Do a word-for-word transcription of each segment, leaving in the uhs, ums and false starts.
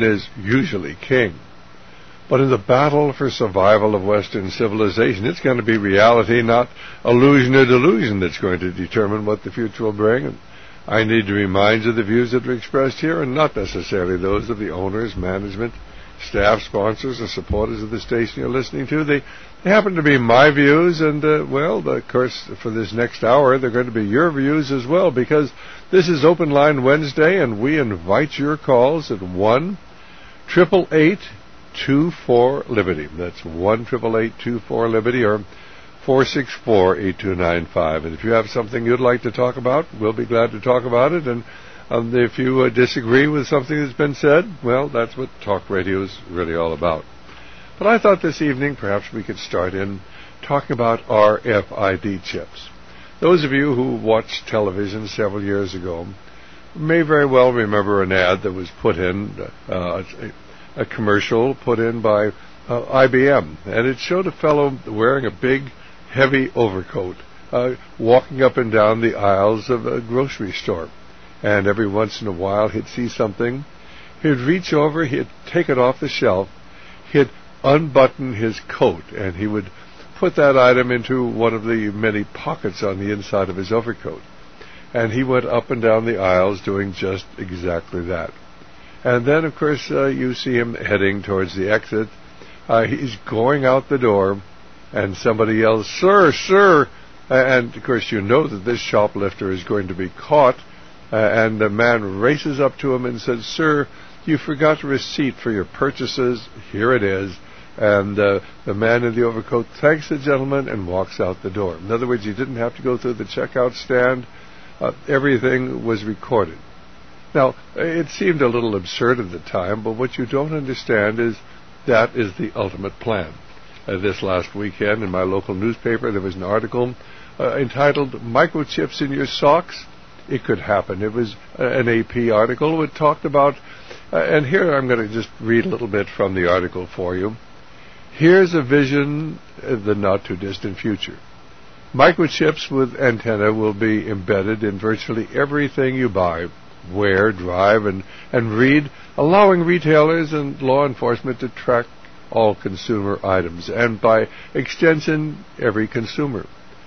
is usually king. But in the battle for survival of Western civilization, it's going to be reality, not illusion or delusion, that's going to determine what the future will bring. And I need to remind you the views that are expressed here are not necessarily those of the owners, management, staff, sponsors, or supporters of the station you're listening to. They, they happen to be my views, and, uh, well, of course, for this next hour, they're going to be your views as well, because this is Open Line Wednesday, and we invite your calls at one eight eight eight, two four, Liberty. That's one eight eight eight, two four, Liberty, or four six four, eight two nine five. And if you have something you'd like to talk about, we'll be glad to talk about it. And um, if you uh, disagree with something that's been said, well, that's what talk radio is really all about. But I thought this evening perhaps we could start in talking about R F I D chips. Those of you who watched television several years ago may very well remember an ad that was put in, uh, a, a commercial put in by uh, I B M, and it showed a fellow wearing a big, heavy overcoat, uh, walking up and down the aisles of a grocery store. And every once in a while he'd see something, he'd reach over, he'd take it off the shelf, he'd unbutton his coat, and he would put that item into one of the many pockets on the inside of his overcoat. And he went up and down the aisles doing just exactly that. And then, of course, uh, you see him heading towards the exit. Uh, he's going out the door, and somebody yells, "Sir, sir!" And, of course, you know that this shoplifter is going to be caught. Uh, and the man races up to him and says, "Sir, you forgot a receipt for your purchases. Here it is." And uh, the man in the overcoat thanks the gentleman and walks out the door. In other words, he didn't have to go through the checkout stand. Uh, everything was recorded. Now, it seemed a little absurd at the time, but what you don't understand is that is the ultimate plan. Uh, this last weekend in my local newspaper, there was an article uh, entitled "Microchips in Your Socks." It could happen. It was uh, an A P article. It talked about, uh, and here I'm going to just read a little bit from the article for you. Here's a vision of the not-too-distant future. Microchips with antenna will be embedded in virtually everything you buy, wear, drive, and, and read, allowing retailers and law enforcement to track all consumer items, and by extension, every consumer,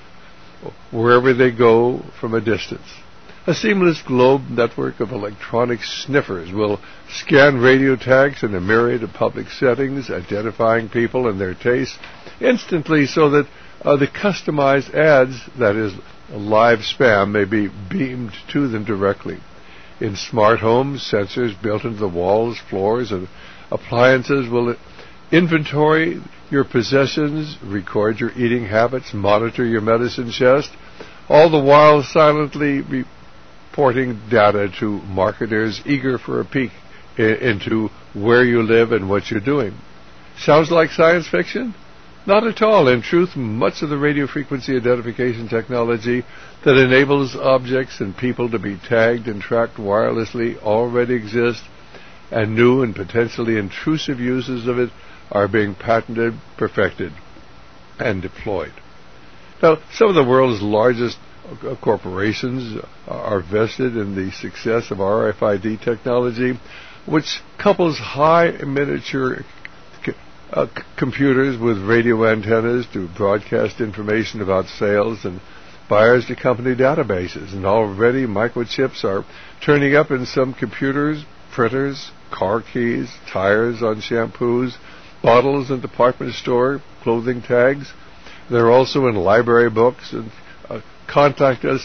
wherever they go from a distance. A seamless globe network of electronic sniffers will scan radio tags in a myriad of public settings, identifying people and their tastes instantly so that uh, the customized ads, that is, live spam, may be beamed to them directly. In smart homes, sensors built into the walls, floors, and appliances will inventory your possessions, record your eating habits, monitor your medicine chest, all the while silently re- reporting data to marketers eager for a peek I- into where you live and what you're doing. Sounds like science fiction? Not at all. In truth, much of the radio frequency identification technology that enables objects and people to be tagged and tracked wirelessly already exists, and new and potentially intrusive uses of it are being patented, perfected, and deployed. Now, some of the world's largest corporations are vested in the success of R F I D technology, which couples high miniature c- uh, c- computers with radio antennas to broadcast information about sales and buyers to company databases. And already microchips are turning up in some computers, printers, car keys, tires on shampoos, bottles in department store clothing tags. They're also in library books and uh, contactless,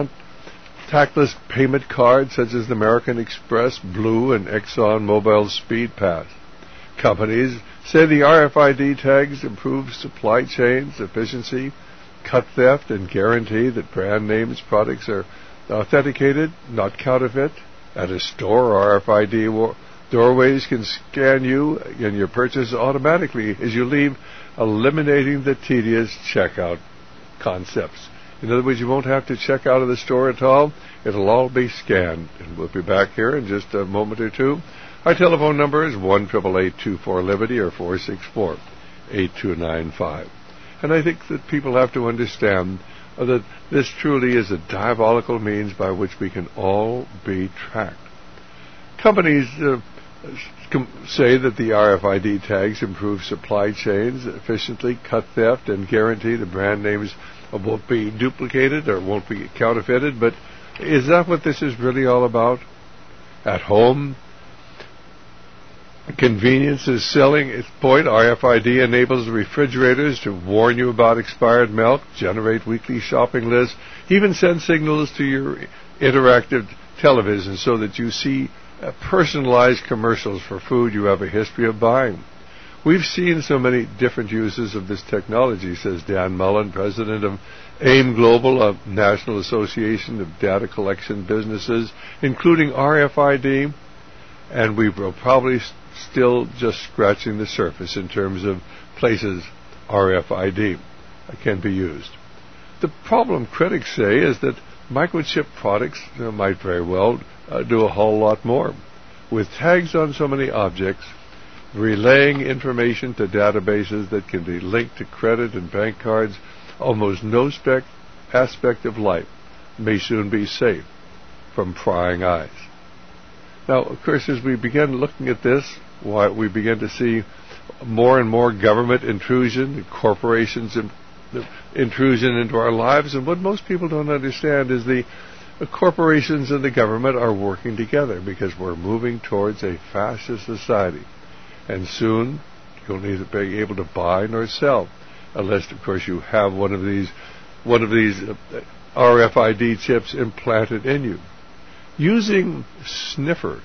contactless payment cards such as the American Express, Blue, and Exxon Mobil Speed Pass. Companies say the R F I D tags improve supply chains efficiency, cut theft, and guarantee that brand names products are authenticated, not counterfeit. At a store, R F I D wo- doorways can scan you and your purchase automatically as you leave, eliminating the tedious checkout concepts. In other words, you won't have to check out of the store at all. It'll all be scanned. And we'll be back here in just a moment or two. Our telephone number is one eight eight eight, two four, Liberty or four six four, eight two nine five. And I think that people have to understand uh, that this truly is a diabolical means by which we can all be tracked. Companies uh, say that the R F I D tags improve supply chains efficiently, cut theft, and guarantee the brand names won't be duplicated or won't be counterfeited. But is that what this is really all about? At home, convenience is selling its point. R F I D enables refrigerators to warn you about expired milk, generate weekly shopping lists, even send signals to your interactive television so that you see uh, personalized commercials for food you have a history of buying. We've seen so many different uses of this technology, says Dan Mullen, president of AIM Global, a National Association of Data Collection Businesses, including R F I D, and we will probably st- still just scratching the surface in terms of places R F I D can be used. The problem, critics say, is that microchip products uh, might very well uh, do a whole lot more. With tags on so many objects, relaying information to databases that can be linked to credit and bank cards, almost no spec- aspect of life may soon be safe from prying eyes. Now, of course, as we begin looking at this, why we begin to see more and more government intrusion, corporations in, intrusion into our lives, and what most people don't understand is the, the corporations and the government are working together because we're moving towards a fascist society. And soon, you'll neither be able to buy nor sell, unless, of course, you have one of these, one of these uh, R F I D chips implanted in you. Using sniffer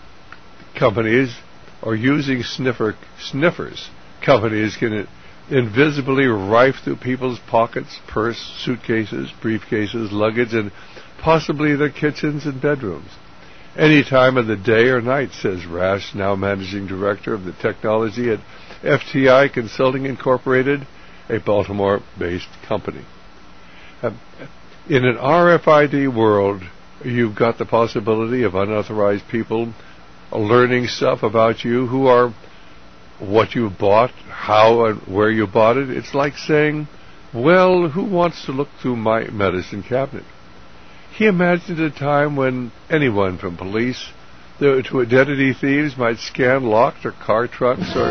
companies, or using sniffer sniffers, companies can invisibly rife through people's pockets, purse, suitcases, briefcases, luggage, and possibly their kitchens and bedrooms. Any time of the day or night, says Rash, now managing director of the technology at F T I Consulting Incorporated, a Baltimore-based company. Uh, in an R F I D world, you've got the possibility of unauthorized people learning stuff about you, who are, what you bought, how and where you bought it. It's like saying, well, who wants to look through my medicine cabinet? He imagined a time when anyone from police to identity thieves might scan locked or car trucks or...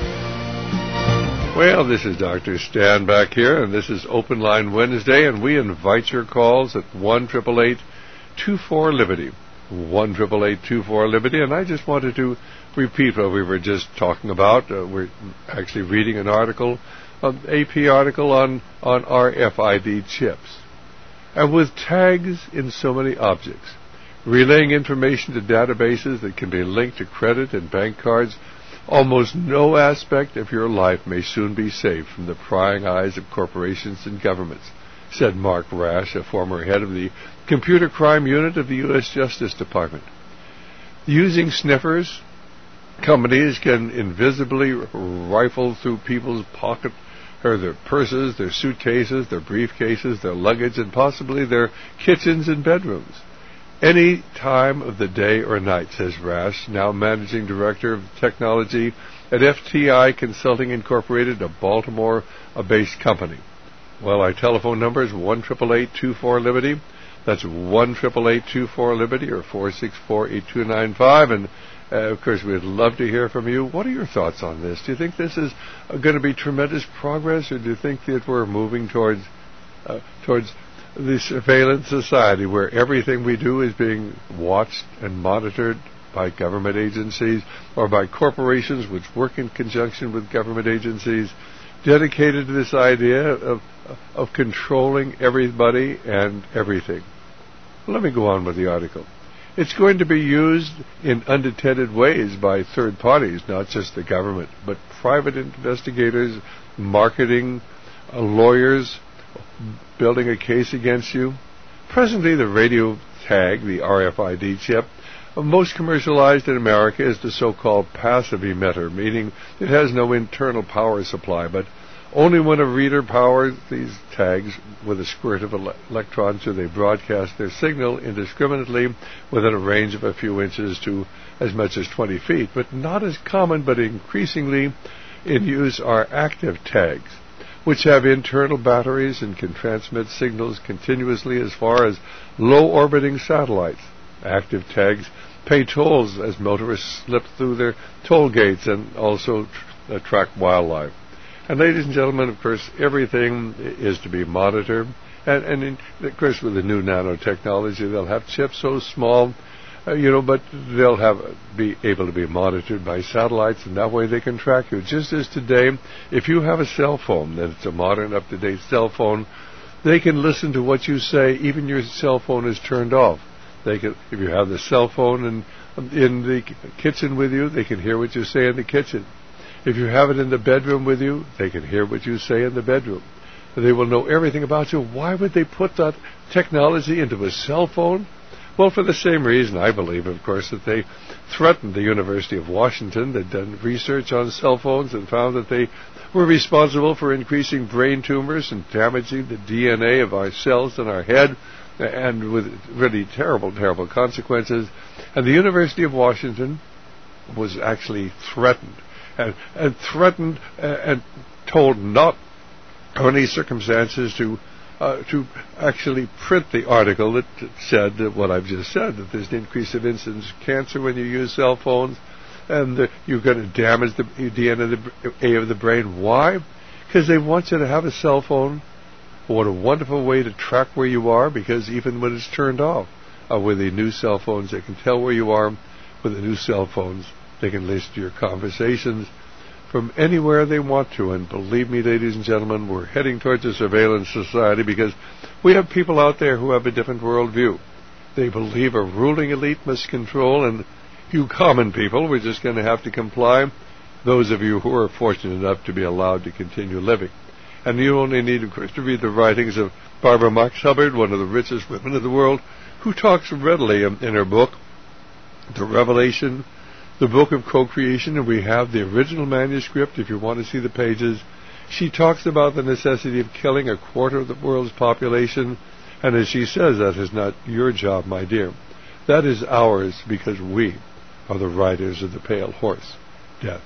Well, this is Doctor Stan back here, and this is Open Line Wednesday, and we invite your calls at one eight eight eight, two four, Liberty. one eight eight eight, two four, Liberty, and I just wanted to repeat what we were just talking about. Uh, we're actually reading an article, an A P article on, on R F I D chips. And with tags in so many objects, relaying information to databases that can be linked to credit and bank cards, almost no aspect of your life may soon be safe from the prying eyes of corporations and governments, said Mark Rash, a former head of the Computer Crime Unit of the U S Justice Department. Using sniffers, companies can invisibly rifle through people's pockets, or their purses, their suitcases, their briefcases, their luggage, and possibly their kitchens and bedrooms. Any time of the day or night, says Rash, now managing director of technology at F T I Consulting Incorporated, a Baltimore-based company. Well, our telephone number is one eight eight eight, two four, Liberty. That's one eight eight eight, two four, Liberty, or four six four, eight two nine five. And Uh, of course, we'd love to hear from you. What are your thoughts on this? Do you think this is uh, going to be tremendous progress, or do you think that we're moving towards uh, towards the surveillance society where everything we do is being watched and monitored by government agencies or by corporations which work in conjunction with government agencies, dedicated to this idea of, of controlling everybody and everything? Let me go on with the article. It's going to be used in undetected ways by third parties, not just the government, but private investigators, marketing, uh, lawyers, building a case against you. Presently, the radio tag, the R F I D chip, uh, most commercialized in America is the so-called passive emitter, meaning it has no internal power supply, but only when a reader powers these tags with a squirt of ele- electrons do they broadcast their signal indiscriminately within a range of a few inches to as much as twenty feet. But not as common, but increasingly in use, are active tags, which have internal batteries and can transmit signals continuously as far as low-orbiting satellites. Active tags pay tolls as motorists slip through their toll gates and also tr- track wildlife. And ladies and gentlemen, of course, everything is to be monitored. And, and in, of course, with the new nanotechnology, they'll have chips so small, uh, you know, but they'll have be able to be monitored by satellites, and that way they can track you. Just as today, if you have a cell phone, that it's a modern, up-to-date cell phone, they can listen to what you say, even your cell phone is turned off. They can, if you have the cell phone in, in the kitchen with you, they can hear what you say in the kitchen. If you have it in the bedroom with you, they can hear what you say in the bedroom. They will know everything about you. Why would they put that technology into a cell phone? Well, for the same reason, I believe, of course, that they threatened the University of Washington. They'd done research on cell phones and found that they were responsible for increasing brain tumors and damaging the D N A of our cells in our head, and with really terrible, terrible consequences. And the University of Washington was actually threatened. And, and threatened uh, and told not under any circumstances to uh, to actually print the article that said that what I've just said, that there's an increase of incidence of cancer when you use cell phones, and uh, you're going to damage the D N A of the brain. Why? Because they want you to have a cell phone. What a wonderful way to track where you are, because even when it's turned off, uh, with the new cell phones, they can tell where you are. With the new cell phones, they can listen to your conversations from anywhere they want to. And believe me, ladies and gentlemen, we're heading towards a surveillance society because we have people out there who have a different worldview. They believe a ruling elite must control, and you common people, we're just going to have to comply, those of you who are fortunate enough to be allowed to continue living. And you only need, of course, to read the writings of Barbara Marx Hubbard, one of the richest women of the world, who talks readily in her book, The Revelation, the book of co-creation, and we have the original manuscript if you want to see the pages. She talks about the necessity of killing a quarter of the world's population, and as she says, that is not your job, my dear. That is ours, because we are the riders of the pale horse, death.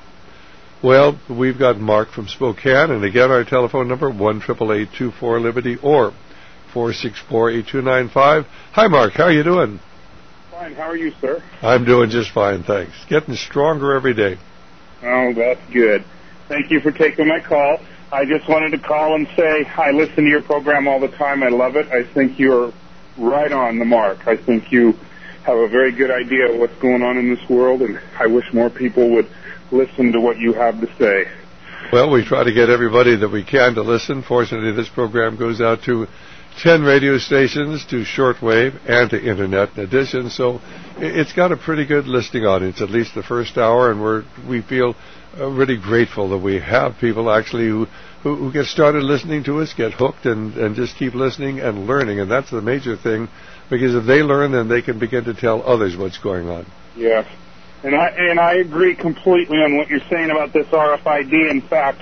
Well, we've got Mark from Spokane, and again, our telephone number, one eight eight eight, two four, Liberty, or four six four, eight two nine five. Hi, Mark. How are you doing? Fine. How are you, sir? I'm doing just fine, thanks. Getting stronger every day. Oh, that's good. Thank you for taking my call. I just wanted to call and say I listen to your program all the time. I love it. I think you're right on the mark. I think you have a very good idea of what's going on in this world, and I wish more people would listen to what you have to say. Well, we try to get everybody that we can to listen. Fortunately, this program goes out to ten radio stations, to shortwave, and to internet in addition, so it's got a pretty good listening audience, at least the first hour, and we're, we feel uh, really grateful that we have people actually who, who, who get started listening to us, get hooked, and, and just keep listening and learning, and that's the major thing, because if they learn, then they can begin to tell others what's going on. Yes. And I and I agree completely on what you're saying about this R F I D. In fact,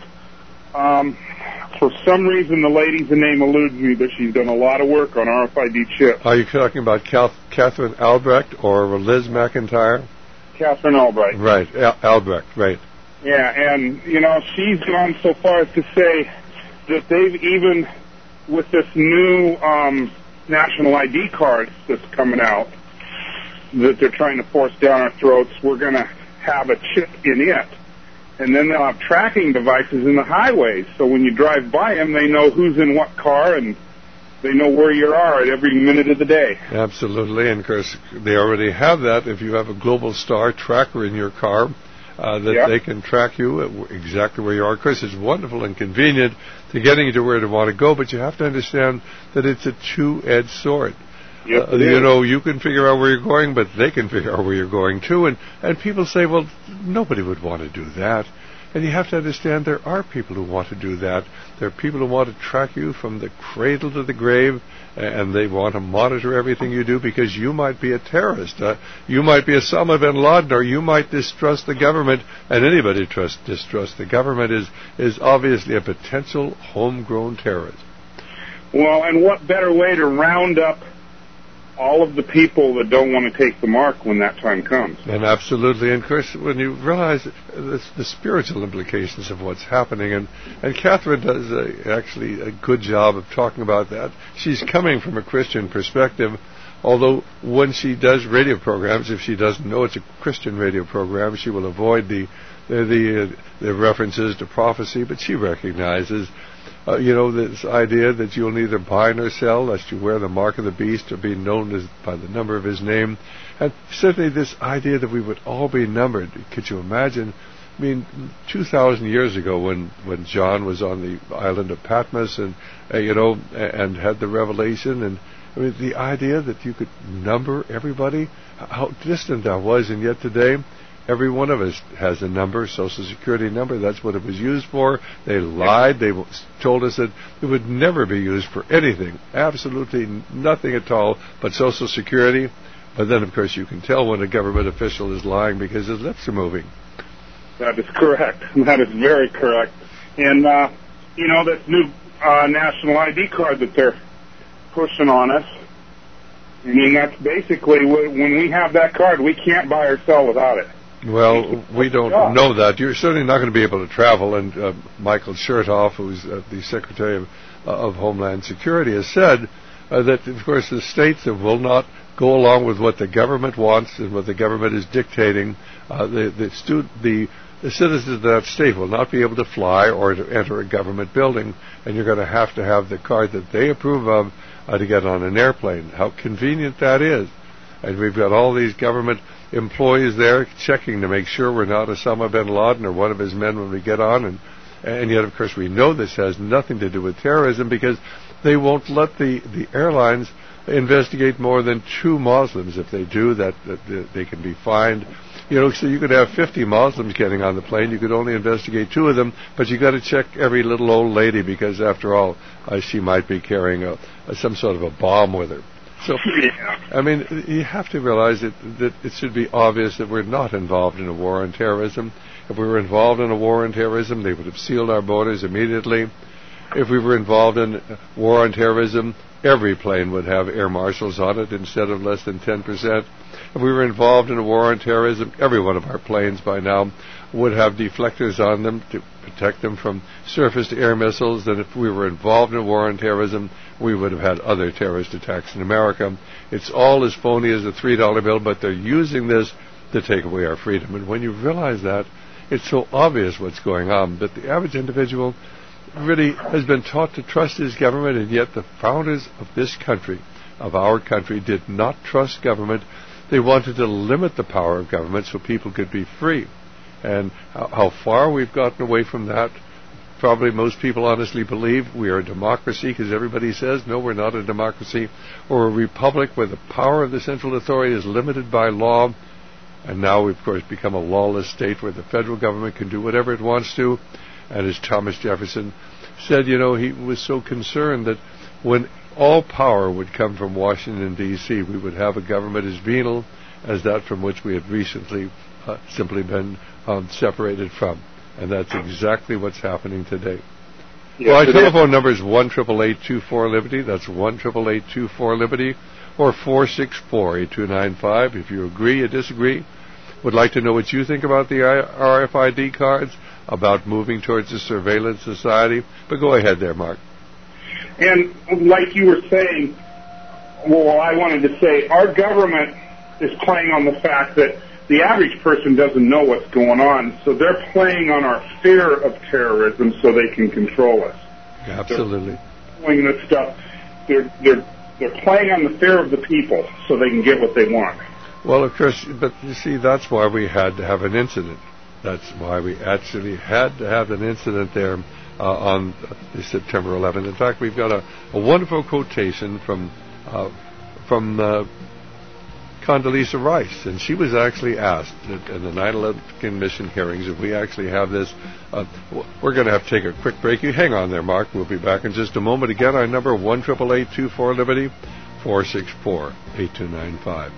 um, for some reason the lady's name eludes me, but she's done a lot of work on R F I D chips. Are you talking about Cal- Catherine Albrecht or Liz McIntyre? Catherine Albrecht. Right, Al- Albrecht, right. Yeah, and, you know, she's gone so far as to say that they've even, with this new um, national I D card that's coming out, that they're trying to force down our throats, we're going to have a chip in it. And then they'll have tracking devices in the highways, so when you drive by them, they know who's in what car, and they know where you are at every minute of the day. Absolutely, and of course, they already have that. If you have a Global Star tracker in your car, uh, that yep. they can track you exactly where you are. Of course, it's wonderful and convenient to getting you to where you want to go, but you have to understand that it's a two-edged sword. Yep, uh, you know, you can figure out where you're going, but they can figure out where you're going too. And, and people say, well, nobody would want to do that. And you have to understand there are people who want to do that. There are people who want to track you from the cradle to the grave, and they want to monitor everything you do because you might be a terrorist. Uh, you might be Osama bin Laden, or you might distrust the government. And anybody who trust, distrusts the government is, is obviously a potential homegrown terrorist. Well, and what better way to round up all of the people that don't want to take the mark when that time comes. And absolutely. And, of course, when you realize the, the spiritual implications of what's happening, and, and Catherine does a, actually a good job of talking about that. She's coming from a Christian perspective. Although when she does radio programs, if she doesn't know it's a Christian radio program, she will avoid the the the, uh, the references to prophecy. But she recognizes, uh, you know, this idea that you'll neither buy nor sell lest you wear the mark of the beast or be known as by the number of his name, and certainly this idea that we would all be numbered. Could you imagine? I mean, two thousand years ago, when, when John was on the island of Patmos, and uh, you know, and had the revelation, and I mean, the idea that you could number everybody, how distant that was, and yet today, every one of us has a number, Social Security number. That's what it was used for. They lied. They told us that it would never be used for anything, absolutely nothing at all, but Social Security. But then, of course, you can tell when a government official is lying because his lips are moving. That is correct. That is very correct. And, uh, you know, this new uh, national I D card that they're pushing on us, I mean, that's basically, when we have that card, we can't buy or sell without it. Well, we don't know that. You're certainly not going to be able to travel. And uh, Michael Chertoff, who's uh, the Secretary of, uh, of Homeland Security, has said uh, that, of course, the states that will not go along with what the government wants and what the government is dictating, uh, the the, stu- the the citizens of that state will not be able to fly or to enter a government building, and you're going to have to have the card that they approve of uh, to get on an airplane. How convenient that is. And we've got all these government employees there checking to make sure we're not Osama bin Laden or one of his men when we get on. And, and yet, of course, we know this has nothing to do with terrorism because they won't let the, the airlines investigate more than two Muslims. If they do, that, that they can be fined. You know, so you could have fifty Muslims getting on the plane. You could only investigate two of them, but you got to check every little old lady because, after all, uh, she might be carrying a, a, some sort of a bomb with her. So, I mean, you have to realize that, that it should be obvious that we're not involved in a war on terrorism. If we were involved in a war on terrorism, they would have sealed our borders immediately. If we were involved in a war on terrorism, every plane would have air marshals on it instead of less than ten percent. If we were involved in a war on terrorism, every one of our planes by now would have deflectors on them to protect them from surface-to-air missiles. And if we were involved in a war on terrorism, we would have had other terrorist attacks in America. It's all as phony as a three dollar bill, but they're using this to take away our freedom. And when you realize that, it's so obvious what's going on. But the average individual really has been taught to trust his government, and yet the founders of this country, of our country, did not trust government. They wanted to limit the power of government so people could be free. And how, how far we've gotten away from that, probably most people honestly believe we are a democracy because everybody says, no, we're not a democracy, or a republic where the power of the central authority is limited by law. And now we've, of course, become a lawless state where the federal government can do whatever it wants to. And as Thomas Jefferson said, you know, he was so concerned that when all power would come from Washington, D C, we would have a government as venal as that from which we had recently uh, simply been um, separated from. And that's exactly what's happening today. Yes, well, our telephone number is one eight eight eight, two four, Liberty. That's one eight eight eight, two four, Liberty. Or four six four, eight two nine five. If you agree or disagree, would like to know what you think about the R F I D cards, about moving towards a surveillance society. But go ahead there, Mark. And like you were saying, well, I wanted to say, our government is playing on the fact that the average person doesn't know what's going on, so they're playing on our fear of terrorism so they can control us. Absolutely. They're doing this stuff. They're, they're, they're playing on the fear of the people so they can get what they want. Well, of course, but you see, that's why we had to have an incident. That's why we actually had to have an incident there uh, on the September eleventh. In fact, we've got a, a wonderful quotation from uh, from uh, Condoleezza Rice, and she was actually asked in the nine eleven Commission hearings if we actually have this. Uh, we're going to have to take a quick break. You hang on there, Mark. We'll be back in just a moment. Again, our number, one eight eight eight, two four, Liberty, four six four, eight two nine five.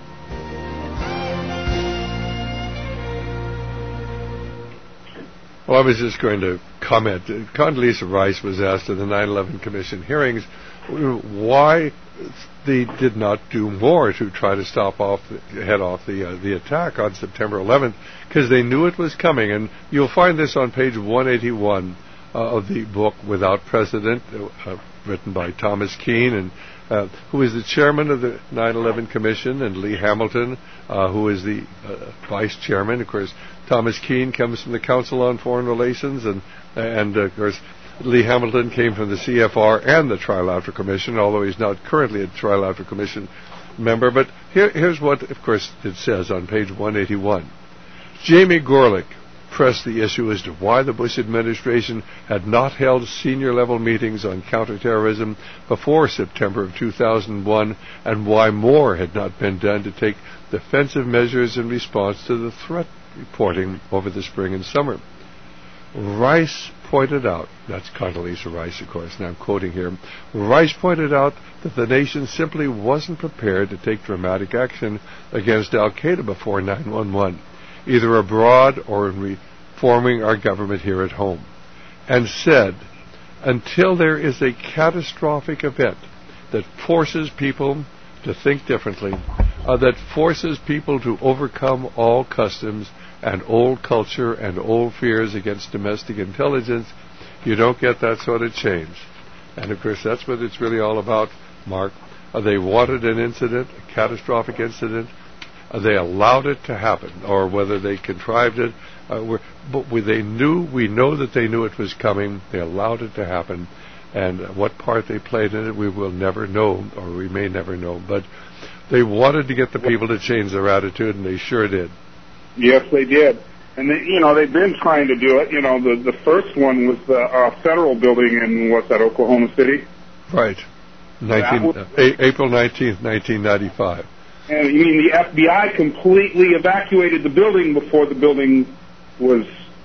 Well, I was just going to comment. Condoleezza Rice was asked in the nine eleven Commission hearings why they did not do more to try to stop off, the, head off the uh, the attack on September eleventh, because they knew it was coming. And you'll find this on page one eighty-one uh, of the book Without Precedent, uh, written by Thomas Keane, and uh, who is the chairman of the nine eleven Commission, and Lee Hamilton, uh, who is the uh, vice chairman. Of course, Thomas Keane comes from the Council on Foreign Relations, and, and uh, of course, Lee Hamilton came from the C F R and the Trilateral Commission, although he's not currently a Trilateral Commission member. But here, here's what, of course, it says on page one eighty-one. Jamie Gorelick pressed the issue as to why the Bush administration had not held senior-level meetings on counterterrorism before September of two thousand one, and why more had not been done to take defensive measures in response to the threat reporting over the spring and summer. Rice pointed out, that's Condoleezza Rice, of course, and I'm quoting here, Rice pointed out that the nation simply wasn't prepared to take dramatic action against al-Qaeda before nine one one, either abroad or in reforming our government here at home, and said, until there is a catastrophic event that forces people to think differently, uh, that forces people to overcome all customs and old culture and old fears against domestic intelligence, you don't get that sort of change. And of course, that's what it's really all about, Mark. Uh, they wanted an incident, a catastrophic incident. Uh, they allowed it to happen, or whether they contrived it. Uh, we're, but we, they knew, we know that they knew it was coming. They allowed it to happen. And what part they played in it, we will never know, or we may never know. But they wanted to get the people to change their attitude, and they sure did. Yes, they did. And, they, you know, they've been trying to do it. You know, the, the first one was the uh, federal building in, what's that, Oklahoma City? Right. nineteen, was, uh, a- April nineteenth, nineteen ninety-five. And you mean the F B I completely evacuated the building before the building was,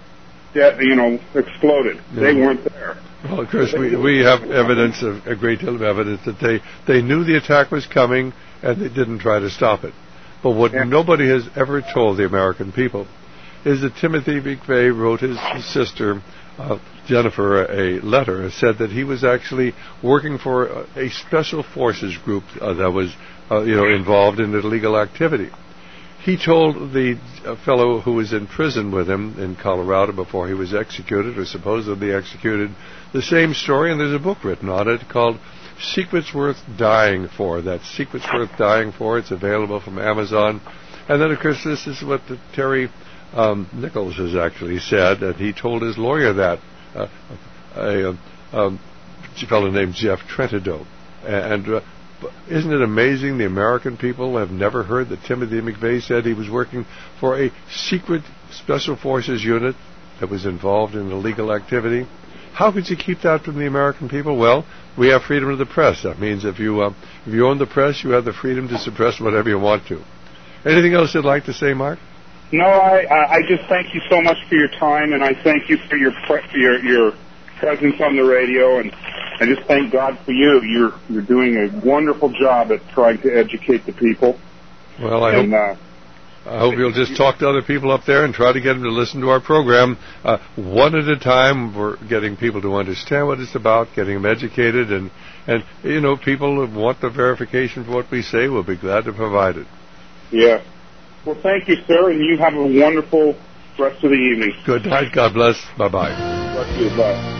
you know, exploded. Yeah. They weren't there. Well, of course, we, we have evidence, of, a great deal of evidence, that they, they knew the attack was coming, and they didn't try to stop it. But what yeah. nobody has ever told the American people is that Timothy McVeigh wrote his sister, uh, Jennifer, a letter and said that he was actually working for a, a special forces group uh, that was uh, you know, involved in illegal activity. He told the uh, fellow who was in prison with him in Colorado before he was executed, or supposedly executed, the same story, and there's a book written on it called Secrets Worth Dying For. That's Secrets Worth Dying For. It's available from Amazon. And then, of course, this is what the Terry um, Nichols has actually said, and he told his lawyer that, uh, a, a, a fellow named Jeff Trentido. And uh, isn't it amazing the American people have never heard that Timothy McVeigh said he was working for a secret special forces unit that was involved in illegal activity? How could you keep that from the American people? Well, we have freedom of the press. That means if you uh, if you own the press, you have the freedom to suppress whatever you want to. Anything else you'd like to say, Mark? No, I I just thank you so much for your time, and I thank you for your pre- your your presence on the radio, and I just thank God for you. You're you're doing a wonderful job at trying to educate the people. Well, I and, hope. Uh, I hope you'll just talk to other people up there and try to get them to listen to our program. Uh, one at a time, we're getting people to understand what it's about, getting them educated, and, and you know, people who want the verification for what we say, we'll be glad to provide it. Yeah. Well, thank you, sir, and you have a wonderful rest of the evening. Good night. God bless. Bye-bye. Bless you. Bye.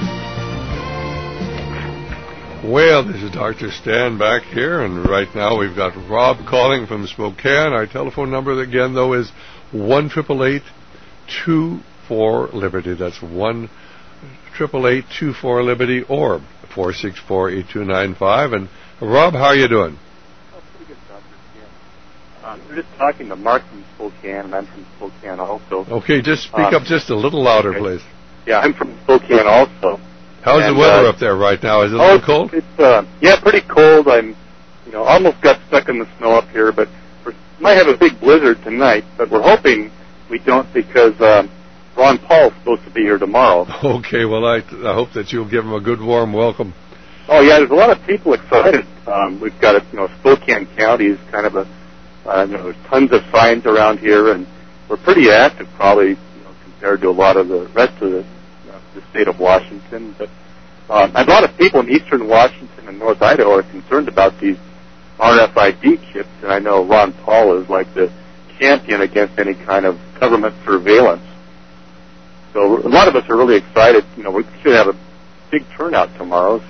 Well, this is Doctor Stan back here, and right now we've got Rob calling from Spokane. Our telephone number again, though, is one eight eight eight, two four, Liberty. That's one eight eight eight, two four, Liberty, or four six four, eight two nine five. And Rob, how are you doing? Oh, pretty good, Doctor Stan. Um, we're just talking to Mark from Spokane, and I'm from Spokane also. Okay, just speak um, up just a little louder, okay. please. Yeah, I'm from Spokane also. How's and, the weather uh, up there right now? Is it a oh, little cold? It's uh, yeah, pretty cold. I'm, you know, almost got stuck in the snow up here, but we might have a big blizzard tonight. But we're hoping we don't because um, Ron Paul's supposed to be here tomorrow. Okay, well, I, I hope that you'll give him a good warm welcome. Oh yeah, there's a lot of people excited. Um, we've got a, you know, Spokane County is kind of a, uh, you know, there's tons of signs around here, and we're pretty active, probably, you know, compared to a lot of the rest of the. the state of Washington, but um, a lot of people in eastern Washington and North Idaho are concerned about these R F I D chips, and I know Ron Paul is like the champion against any kind of government surveillance. So a lot of us are really excited. You know, we should have a big turnout tomorrow, so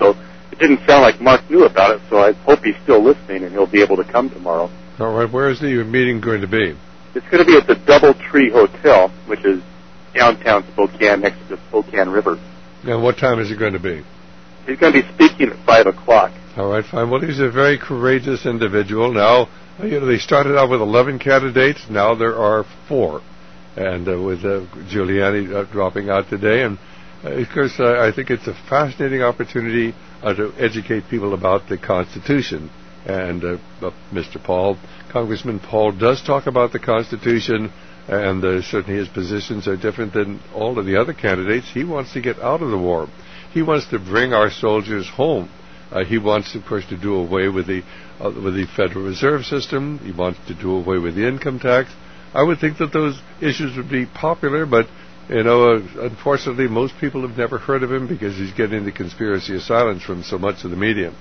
it didn't sound like Mark knew about it, so I hope he's still listening and he'll be able to come tomorrow. All right. Where is the meeting going to be? It's going to be at the Doubletree Hotel, which is downtown Spokane, next to the Spokane River. And what time is it going to be? He's going to be speaking at five o'clock. All right, fine. Well, he's a very courageous individual. Now, you know, they started out with eleven candidates. Now there are four. And uh, with uh, Giuliani uh, dropping out today. And, uh, of course, uh, I think it's a fascinating opportunity uh, to educate people about the Constitution. And uh, uh, Mister Paul, Congressman Paul, does talk about the Constitution, and uh, certainly his positions are different than all of the other candidates. He wants to get out of the war. He wants to bring our soldiers home. Uh, he wants, of course, to do away with the uh, with the Federal Reserve System. He wants to do away with the income tax. I would think that those issues would be popular, but, you know, uh, unfortunately, most people have never heard of him because he's getting the conspiracy of silence from so much of the media.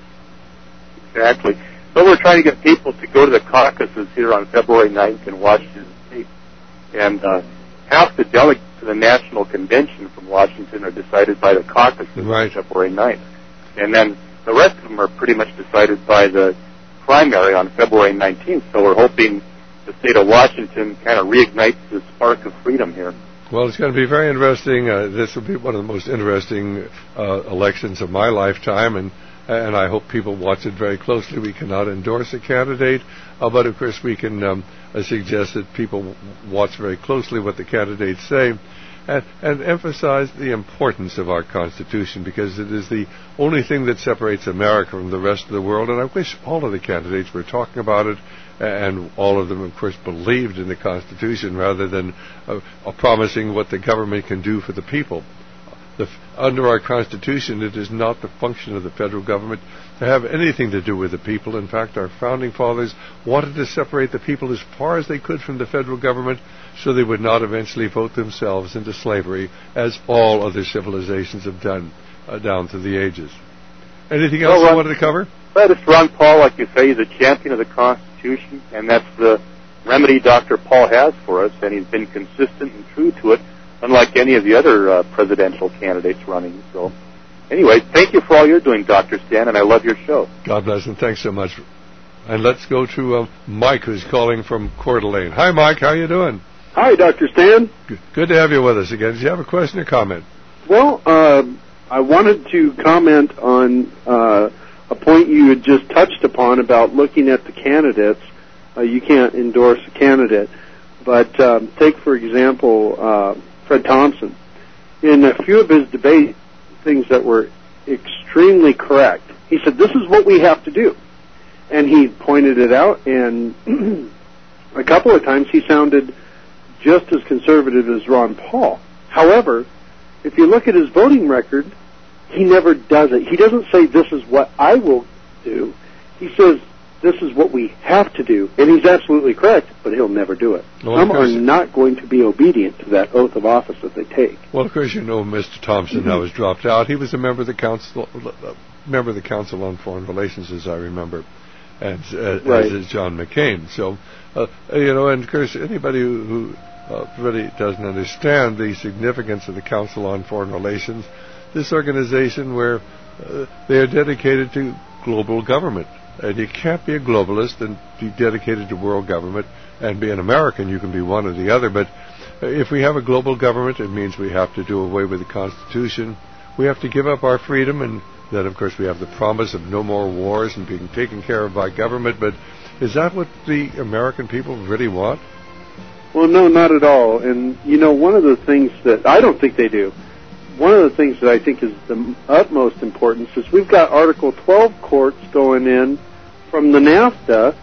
Exactly. But we're trying to get people to go to the caucuses here on February ninth in Washington State. And uh, half the delegates to the National Convention from Washington are decided by the caucuses right. on February ninth. And then the rest of them are pretty much decided by the primary on February nineteenth. So we're hoping the state of Washington kind of reignites the spark of freedom here. Well, it's going to be very interesting. Uh, this will be one of the most interesting uh, elections of my lifetime, and and I hope people watch it very closely. We cannot endorse a candidate, uh, but of course we can um, uh, suggest that people watch very closely what the candidates say, and, and emphasize the importance of our Constitution, because it is the only thing that separates America from the rest of the world. And I wish all of the candidates were talking about it, and all of them, of course, believed in the Constitution rather than uh, uh, promising what the government can do for the people. The, under our Constitution, it is not the function of the federal government to have anything to do with the people. In fact, our founding fathers wanted to separate the people as far as they could from the federal government so they would not eventually vote themselves into slavery, as all other civilizations have done uh, down through the ages. Anything else well, you wanted to cover? Well, it's Ron Paul, like you say, he's a champion of the Constitution, and that's the remedy Doctor Paul has for us, and he's been consistent and true to it, unlike any of the other uh, presidential candidates running. So, anyway, thank you for all you're doing, Doctor Stan, and I love your show. God bless, and thanks so much. And let's go to uh, Mike, who's calling from Coeur d'Alene. Hi, Mike. How you doing? Hi, Doctor Stan. Good, good to have you with us again. Do you have a question or comment? Well, uh, I wanted to comment on uh, a point you had just touched upon about looking at the candidates. Uh, you can't endorse a candidate. But um, take, for example, uh, Fred Thompson. In a few of his debates, things that were extremely correct, he said, this is what we have to do. And he pointed it out, and a couple of times he sounded just as conservative as Ron Paul. However, if you look at his voting record, he never does it. He doesn't say, this is what I will do. He says, this is what we have to do. And he's absolutely correct, but he'll never do it. Well, Some are not going to be obedient to that oath of office that they take. Well, of course, you know Mister Thompson mm-hmm. now has dropped out. He was a member of the council, uh, member of the Council on Foreign Relations, as I remember, and uh, right. as is John McCain. So, uh, you know, and of course, anybody who, who uh, really doesn't understand the significance of the Council on Foreign Relations, this organization where uh, they are dedicated to global government. And you can't be a globalist and be dedicated to world government and be an American. You can be one or the other. But if we have a global government, it means we have to do away with the Constitution. We have to give up our freedom. And then, of course, we have the promise of no more wars and being taken care of by government. But is that what the American people really want? Well, no, not at all. And, you know, one of the things that I don't think they do, one of the things that I think is the utmost importance is we've got Article twelve courts going in from the NAFTA,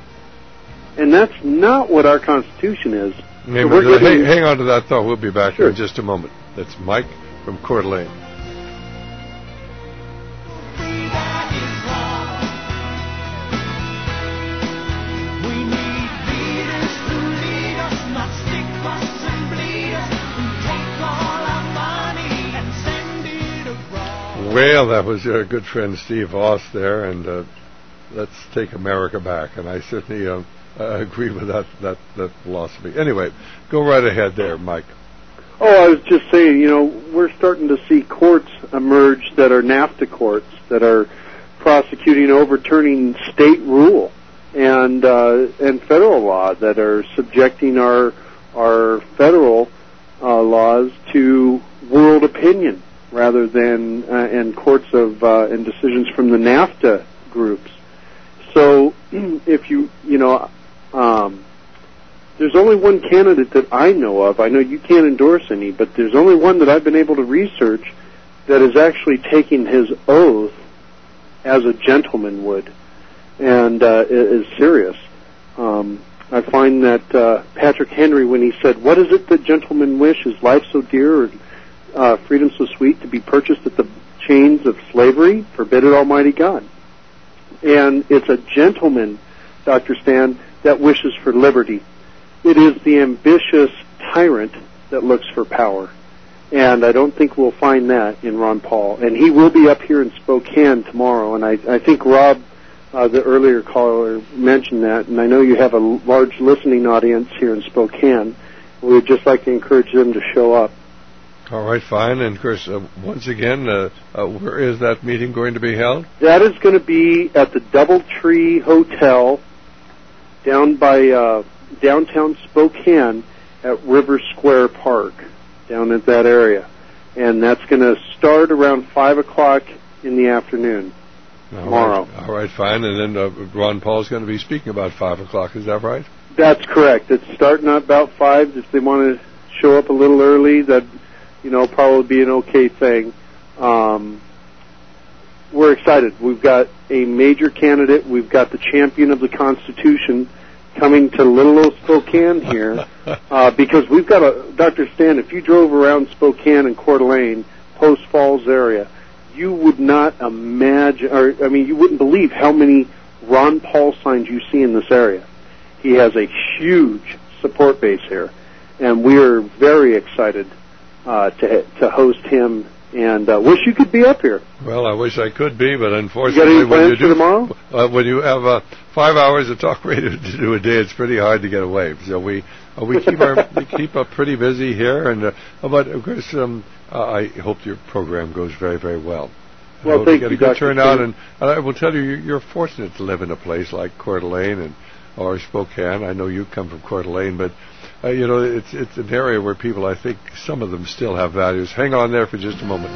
and that's not what our Constitution is. Hey, so we're hang, hang on to that thought. We'll be back sure. in just a moment. That's Mike from Coeur d'Alene. Well, that was your good friend Steve Voss there, and uh, let's take America back. And I certainly uh, uh, agree with that, that that philosophy. Anyway, go right ahead there, Mike. Oh, I was just saying, you know, we're starting to see courts emerge that are NAFTA courts, that are mean, overturning state rule and uh, and federal law that are subjecting our our federal uh, laws to world opinion rather than uh, and courts of uh, and decisions from the NAFTA groups. So, if you you know, um, there's only one candidate that I know of. I know you can't endorse any, but there's only one that I've been able to research that is actually taking his oath as a gentleman would, and uh, is serious. Um, I find that uh, Patrick Henry, when he said, "What is it that gentlemen wish? Is life so dear, or uh, freedom so sweet, to be purchased at the chains of slavery? Forbid it, Almighty God." And it's a gentleman, Doctor Stan, that wishes for liberty. It is the ambitious tyrant that looks for power. And I don't think we'll find that in Ron Paul. And he will be up here in Spokane tomorrow. And I, I think Rob, uh, the earlier caller, mentioned that. And I know you have a large listening audience here in Spokane. We would just like to encourage them to show up. All right, fine. And, of course, uh, once again, uh, uh, where is that meeting going to be held? That is going to be at the Doubletree Hotel down by uh, downtown Spokane at River Square Park, down at that area. And that's going to start around five o'clock in the afternoon All tomorrow. Right. All right, fine. And then uh, Ron Paul's going to be speaking about five o'clock. Is that right? That's correct. It's starting at about five. If they want to show up a little early, that, you know, probably be an okay thing. Um, we're excited. We've got a major candidate. We've got the champion of the Constitution coming to little old Spokane here, uh, because we've got a, Doctor Stan, if you drove around Spokane and Coeur d'Alene, Post Falls area, you would not imagine, or, I mean, you wouldn't believe how many Ron Paul signs you see in this area. He has a huge support base here, and we are very excited uh, to to host him, and uh, wish you could be up here. Well, I wish I could be, but unfortunately, you got any when plans you do for tomorrow? Uh, when you have uh, five hours of talk radio to do a day, it's pretty hard to get away. So we uh, we keep our we keep up pretty busy here, and uh, but of course, um, uh, I hope your program goes very very well. I Well, hope thank you get you, a good Doctor turnout, Stan. and, and I will tell you, you're fortunate to live in a place like Coeur d'Alene and or Spokane. I know you come from Coeur d'Alene, but uh, you know it's it's an area where people, I think, some of them still have values. Hang on there for just a moment.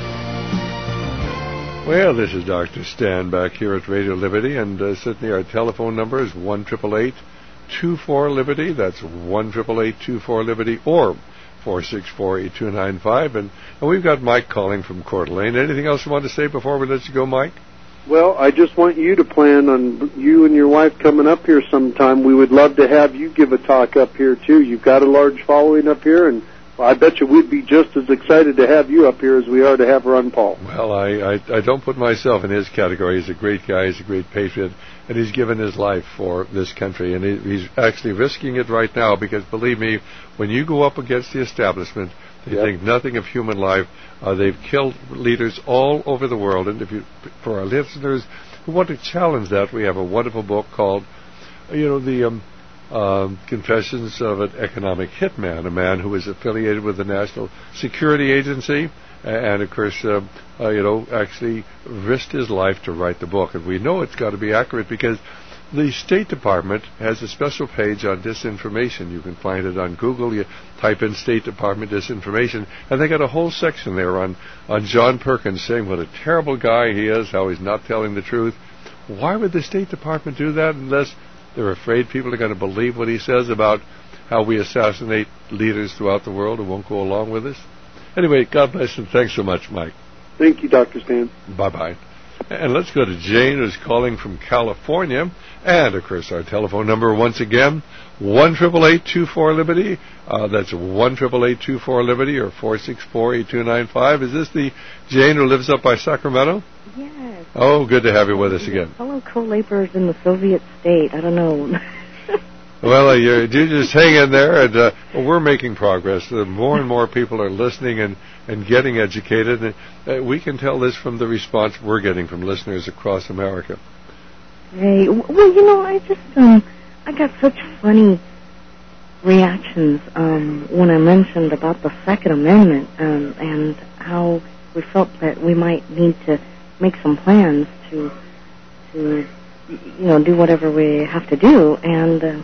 Well, this is Doctor Stan back here at Radio Liberty, and uh, certainly our telephone number is one eight eight eight, two four, Liberty. That's one eight eight eight, two four, Liberty, or four six four, eight two nine five. And, and we've got Mike calling from Coeur d'Alene. Anything else you want to say before we let you go, Mike? Well, I just want you to plan on you and your wife coming up here sometime. We would love to have you give a talk up here, too. You've got a large following up here, and well, I bet you we'd be just as excited to have you up here as we are to have Ron Paul. Well, I, I, I don't put myself in his category. He's a great guy. He's a great patriot, and he's given his life for this country, and he, he's actually risking it right now because, believe me, when you go up against the establishment, they yep. think nothing of human life. Uh, they've killed leaders all over the world, and if you, for our listeners who want to challenge that, we have a wonderful book called, you know, the um, um, Confessions of an Economic Hitman, a man who is affiliated with the National Security Agency, and of course, uh, uh, you know, actually risked his life to write the book. And we know it's got to be accurate because the State Department has a special page on disinformation. You can find it on Google. You type in State Department disinformation, and they got a whole section there on, on John Perkins saying what a terrible guy he is, how he's not telling the truth. Why would the State Department do that unless they're afraid people are going to believe what he says about how we assassinate leaders throughout the world who won't go along with us? Anyway, God bless and thanks so much, Mike. Thank you, Doctor Stan. Bye-bye. And let's go to Jane, who's calling from California. And, of course, our telephone number, once again, one eight eight eight, two four, Liberty. Uh, that's one eight eight eight, two four, Liberty, or four six four, eight two nine five. Is this the Jane who lives up by Sacramento? Yes. Oh, good to have you with us again. Fellow co-laborers in the Soviet state. I don't know. Well, uh, you, you just hang in there, and uh, we're making progress. Uh, more and more people are listening and, and getting educated. And, uh, we can tell this from the response we're getting from listeners across America. Hey, well, you know, I just, um, I got such funny reactions um, when I mentioned about the Second Amendment um, and how we felt that we might need to make some plans to to, you know, do whatever we have to do. And uh,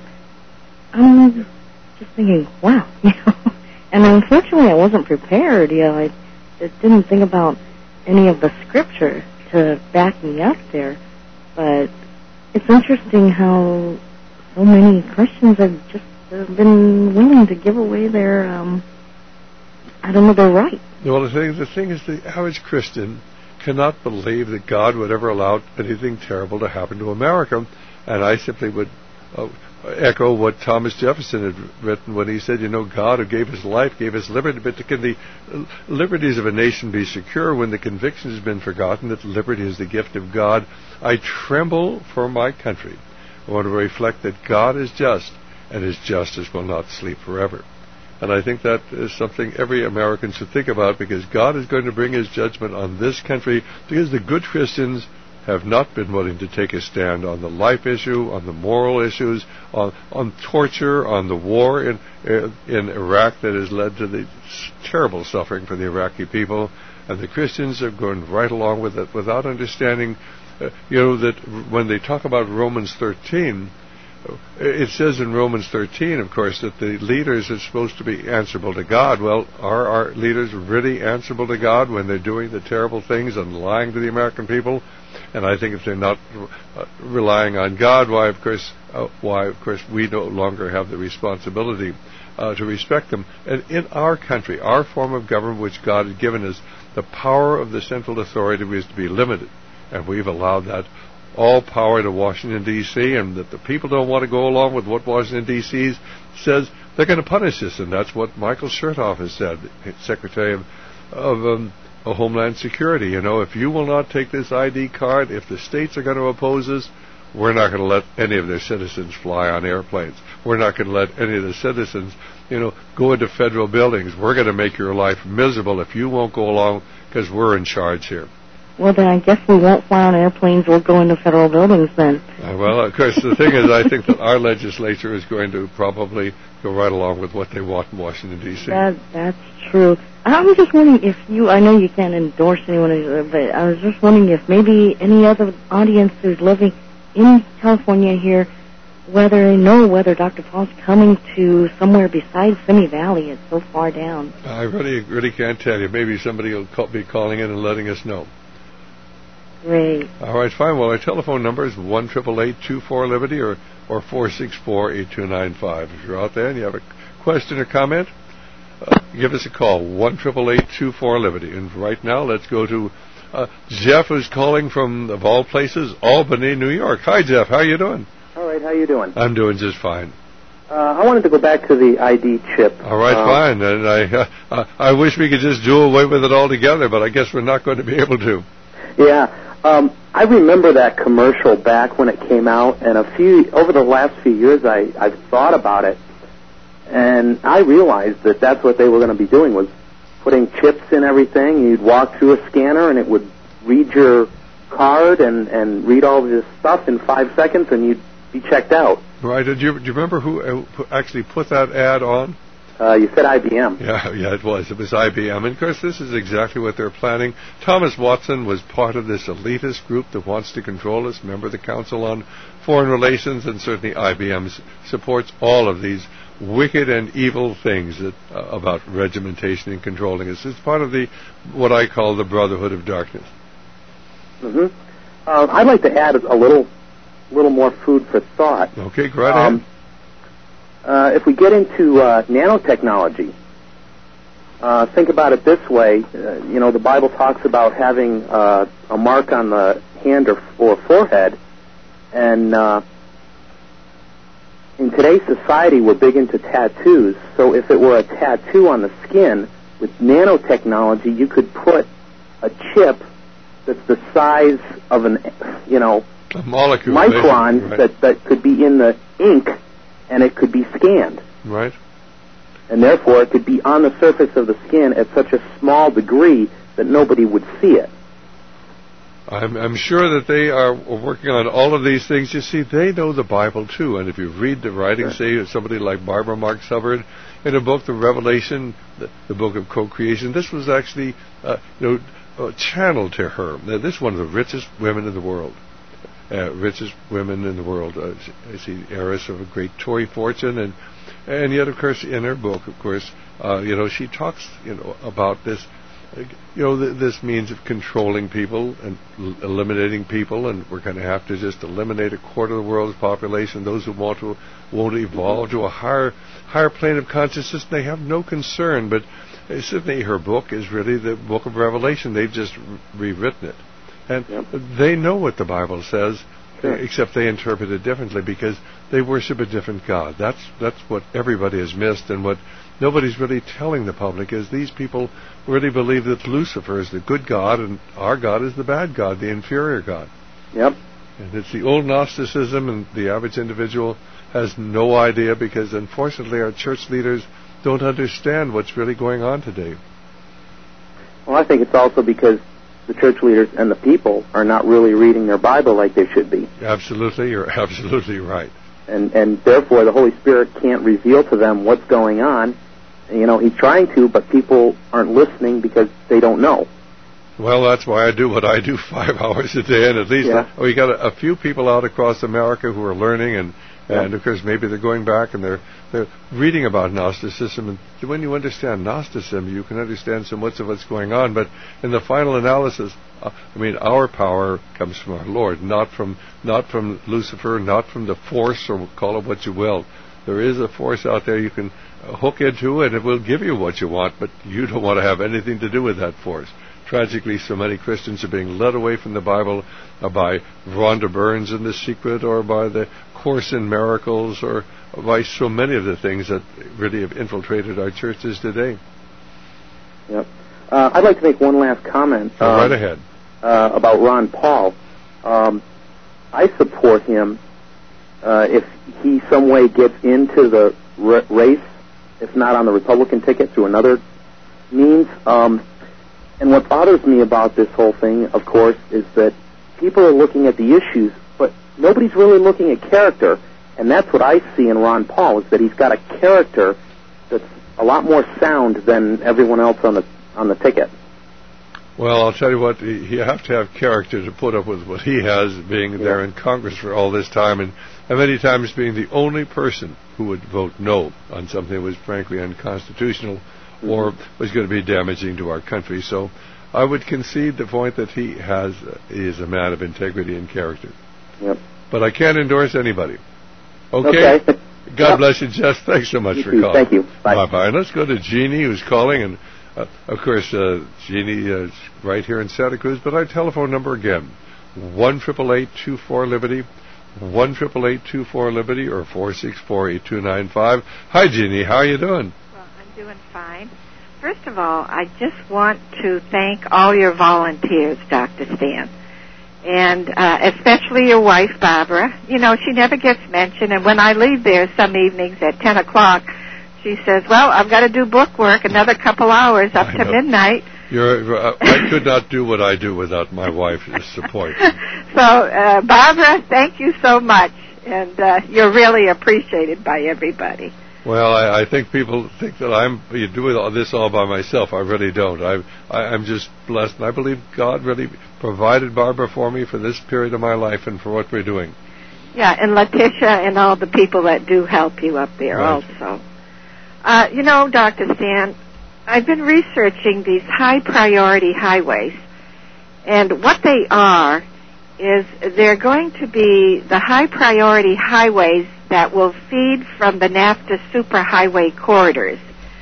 I'm just thinking, wow, you know. And unfortunately, I wasn't prepared. You know, I just didn't think about any of the scripture to back me up there. But it's interesting how so many Christians have just uh, been willing to give away their, um, I don't know, their right. Well, the thing, the thing is, the average Christian cannot believe that God would ever allow anything terrible to happen to America. And I simply would uh, echo what Thomas Jefferson had written when he said, you know, God who gave his life, gave us liberty, but can the liberties of a nation be secure when the conviction has been forgotten that liberty is the gift of God? I tremble for my country. I want to reflect that God is just, and his justice will not sleep forever. And I think that is something every American should think about, because God is going to bring his judgment on this country, because the good Christians have not been willing to take a stand on the life issue, on the moral issues, on, on torture, on the war in, in Iraq that has led to the terrible suffering for the Iraqi people. And the Christians are going right along with it without understanding, uh, you know, that when they talk about Romans thirteen, it says in Romans thirteen, of course, that the leaders are supposed to be answerable to God. Well, are our leaders really answerable to God when they're doing the terrible things and lying to the American people? And I think if they're not uh, relying on God, why, of course, uh, why, of course, we no longer have the responsibility uh, to respect them. And in our country, our form of government, which God has given us, the power of the central authority is to be limited, and we've allowed that all power to Washington, D C, and that the people don't want to go along with what Washington, D C says, they're going to punish us. And that's what Michael Chertoff has said, Secretary of, of um, Homeland Security. You know, if you will not take this I D card, if the states are going to oppose us, we're not going to let any of their citizens fly on airplanes. We're not going to let any of the citizens, you know, go into federal buildings. We're going to make your life miserable if you won't go along, because we're in charge here. Well, then I guess we won't fly on airplanes or go into federal buildings then. Uh, well, of course, the thing is, I think that our legislature is going to probably go right along with what they want in Washington, D C. That, that's true. I was just wondering if you, I know you can't endorse anyone, but I was just wondering if maybe any other audience who's living in California here, whether they know whether Doctor Paul's coming to somewhere besides Simi Valley. It's so far down. I really, really can't tell you. Maybe somebody will call, be calling in and letting us know. Great. All right, fine. Well, our telephone number is one eight eight eight, two four, Liberty or, or four six four, eight two nine five. If you're out there and you have a question or comment, uh, give us a call, one eight eight eight, two four, Liberty. And right now, let's go to uh, Jeff, who's calling from, of all places, Albany, New York. Hi, Jeff. How you doing? All right. How you doing? I'm doing just fine. Uh, I wanted to go back to the I D chip. All right, um, fine. And I, uh, I wish we could just do away with it altogether, but I guess we're not going to be able to. Yeah. Um, I remember that commercial back when it came out, and a few over the last few years, I, I've thought about it, and I realized that that's what they were going to be doing, was putting chips in everything. You'd walk through a scanner, and it would read your card and, and read all this stuff in five seconds, and you'd be checked out. Right. Do you, do you remember who uh, actually put that ad on? Uh, you said I B M. Yeah, yeah, it was. It was I B M. And, of course, this is exactly what they're planning. Thomas Watson was part of this elitist group that wants to control us, member of the Council on Foreign Relations, and certainly I B M supports all of these wicked and evil things that, uh, about regimentation and controlling us. It's part of the what I call the Brotherhood of Darkness. Mm-hmm. Uh, I'd like to add a little, little more food for thought. Okay, go right um, ahead. Uh, if we get into uh, nanotechnology, uh, think about it this way. Uh, you know, the Bible talks about having uh, a mark on the hand or, or forehead, and uh, in today's society, we're big into tattoos. So if it were a tattoo on the skin, with nanotechnology, you could put a chip that's the size of an, you know, a molecule, micron right. that, that could be in the ink, and it could be scanned. Right. And therefore, it could be on the surface of the skin at such a small degree that nobody would see it. I'm, I'm sure that they are working on all of these things. You see, they know the Bible, too. And if you read the writings, say, of somebody like Barbara Marx Hubbard, in a book, The Revelation, the, the book of co-creation, this was actually, uh, you know, uh, channeled to her. Now, this is one of the richest women in the world. uh, richest women in the world. Uh, I see heiress of a great Tory fortune, and and yet, of course, in her book, of course, uh, you know, she talks, you know, about this. You know, th- this means of controlling people and l- eliminating people, and we're going to have to just eliminate a quarter of the world's population. Those who want to won't evolve to a higher higher plane of consciousness, they have no concern. But uh, certainly her book is really the book of Revelation. They've just re- rewritten it. And yep. they know what the Bible says, sure. except they interpret it differently because they worship a different God. That's that's what everybody has missed, and what nobody's really telling the public is these people really believe that Lucifer is the good God and our God is the bad God, the inferior God. Yep. And it's the old Gnosticism, and the average individual has no idea because, unfortunately, our church leaders don't understand what's really going on today. Well, I think it's also because the church leaders and the people are not really reading their Bible like they should be. Absolutely, you're absolutely right. And and therefore the Holy Spirit can't reveal to them what's going on. You know, he's trying to, but people aren't listening because they don't know. Well, that's why I do what I do five hours a day, and at least yeah. uh, we got a, a few people out across America who are learning, and and yeah. of course maybe they're going back and they're they're reading about Gnosticism, and when you understand Gnosticism, you can understand so much of what's going on. But in the final analysis, uh, I mean, our power comes from our Lord, not from not from Lucifer, not from the force, or call it what you will. There is a force out there you can hook into, and it will give you what you want, but you don't want to have anything to do with that force. Tragically, so many Christians are being led away from the Bible uh, by Rhonda Burns in The Secret, or by the Course in Miracles, or by so many of the things that really have infiltrated our churches today. Yep. Uh, I'd like to make one last comment. Go um, right ahead. Uh, about Ron Paul. Um, I support him uh, if he some way gets into the r- race, if not on the Republican ticket, through another means. Um, and what bothers me about this whole thing, of course, is that people are looking at the issues, but nobody's really looking at character. And that's what I see in Ron Paul, is that he's got a character that's a lot more sound than everyone else on the on the ticket. Well, I'll tell you what, you have to have character to put up with what he has, being yeah. there in Congress for all this time, and, and many times being the only person who would vote no on something that was frankly unconstitutional mm-hmm. or was going to be damaging to our country. So I would concede the point that he has uh, he is a man of integrity and character. Yep. But I can't endorse anybody. Okay? okay. God yep. bless you, Jess. Thanks so much you for too. calling. Thank you. Bye. Bye-bye. And let's go to Jeannie, who's calling, and Uh, of course, uh, Jeannie uh, is right here in Santa Cruz, but our telephone number again, one eight eight eight, two four, Liberty, one eight eight eight, two four, Liberty, or four six four, eight two nine five. Hi, Jeannie. How are you doing? Well, I'm doing fine. First of all, I just want to thank all your volunteers, Doctor Stan, and uh, especially your wife, Barbara. You know, she never gets mentioned, and when I leave there some evenings at ten o'clock, she says, well, I've got to do book work another couple hours up to midnight. You're, uh, I could not do what I do without my wife's support. So, uh, Barbara, thank you so much, and uh, you're really appreciated by everybody. Well, I, I think people think that I'm you do all this all by myself. I really don't. I, I, I'm just blessed, and I believe God really provided Barbara for me for this period of my life and for what we're doing. Yeah, and Letitia and all the people that do help you up there right. also. Uh, you know, Doctor Stan, I've been researching these high-priority highways, and what they are is they're going to be the high-priority highways that will feed from the NAFTA superhighway corridors.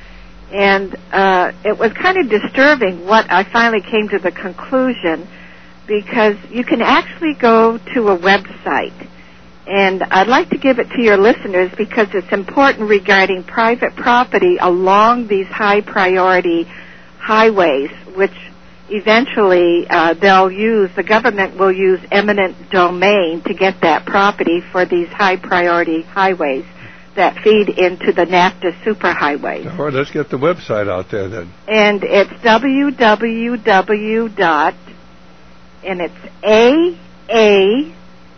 And uh, it was kind of disturbing what I finally came to the conclusion, because you can actually go to a website. And I'd like to give it to your listeners because it's important regarding private property along these high-priority highways, which eventually uh, they'll use, the government will use eminent domain to get that property for these high-priority highways that feed into the NAFTA superhighways. All right, let's get the website out there then. And it's w w w dot, and it's A A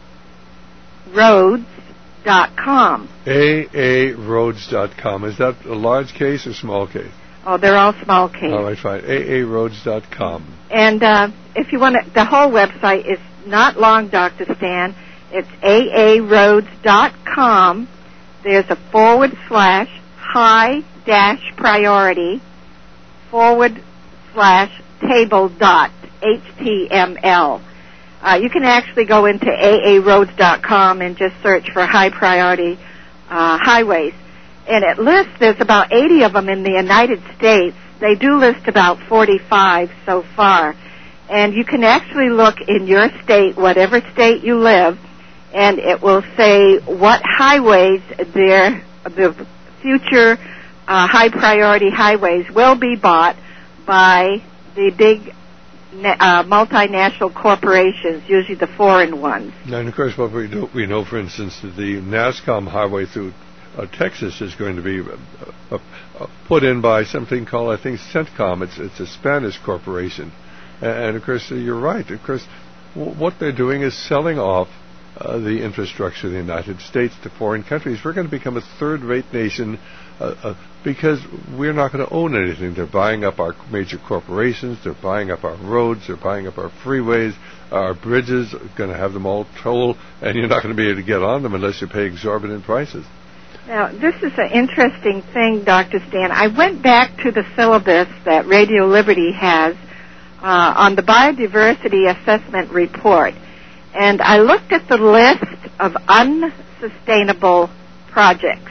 roads dot com. A A roads dot com. Is that a large case or small case? Oh, they're all small case. All right, fine. A A roads dot com. And uh, if you want to, the whole website is not long, Doctor Stan. It's A A roads dot com. There's a forward slash high dash priority forward slash table dot H T M L. Uh, you can actually go into A A roads dot com and just search for high priority uh, highways. And it lists, there's about eighty of them in the United States. They do list about forty-five so far. And you can actually look in your state, whatever state you live, and it will say what highways there, the future uh, high priority highways will be bought by the big uh, multinational corporations, usually the foreign ones. And of course, what we know, we know, for instance, that the NASCOM highway through uh, Texas is going to be uh, uh, put in by something called, I think, CENTCOM. It's it's a Spanish corporation, and, and of course, uh, you're right. Of course, w- what they're doing is selling off Uh, the infrastructure of the United States to foreign countries. We're going to become a third-rate nation uh, uh, because we're not going to own anything. They're buying up our major corporations. They're buying up our roads. They're buying up our freeways. Our bridges are going to have them all toll, and you're not going to be able to get on them unless you pay exorbitant prices. Now, this is an interesting thing, Doctor Stan. I went back to the syllabus that Radio Liberty has uh, on the Biodiversity Assessment Report. And I looked at the list of unsustainable projects.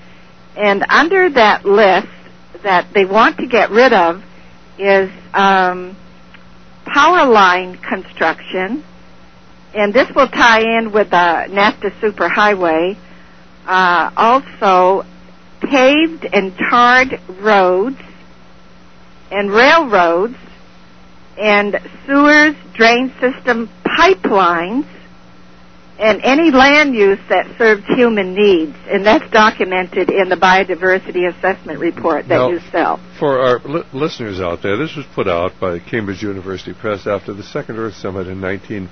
And under that list that they want to get rid of is um, power line construction. And this will tie in with the NAFTA Superhighway. Uh, also, paved and tarred roads and railroads and sewers, drain system, pipelines, and any land use that serves human needs. And that's documented in the Biodiversity Assessment Report that now, you sell. For our li- listeners out there, this was put out by Cambridge University Press after the Second Earth Summit in nineteen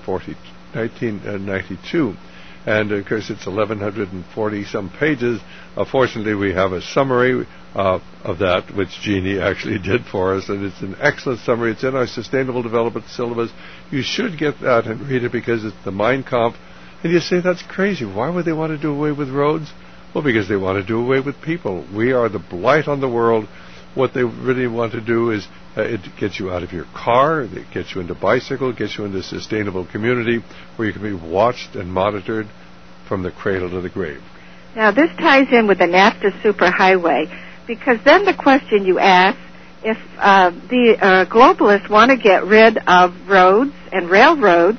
ninety-two. And, of course, it's eleven forty some pages. Uh, fortunately, we have a summary uh, of that, which Jeannie actually did for us, and it's an excellent summary. It's in our Sustainable Development syllabus. You should get that and read it because it's the Mein Kampf. And you say, that's crazy. Why would they want to do away with roads? Well, because they want to do away with people. We are the blight on the world. What they really want to do is uh, it gets you out of your car, it gets you into bicycle, it gets you into a sustainable community where you can be watched and monitored from the cradle to the grave. Now, this ties in with the NAFTA Superhighway, because then the question you ask, if uh, the uh, globalists want to get rid of roads and railroads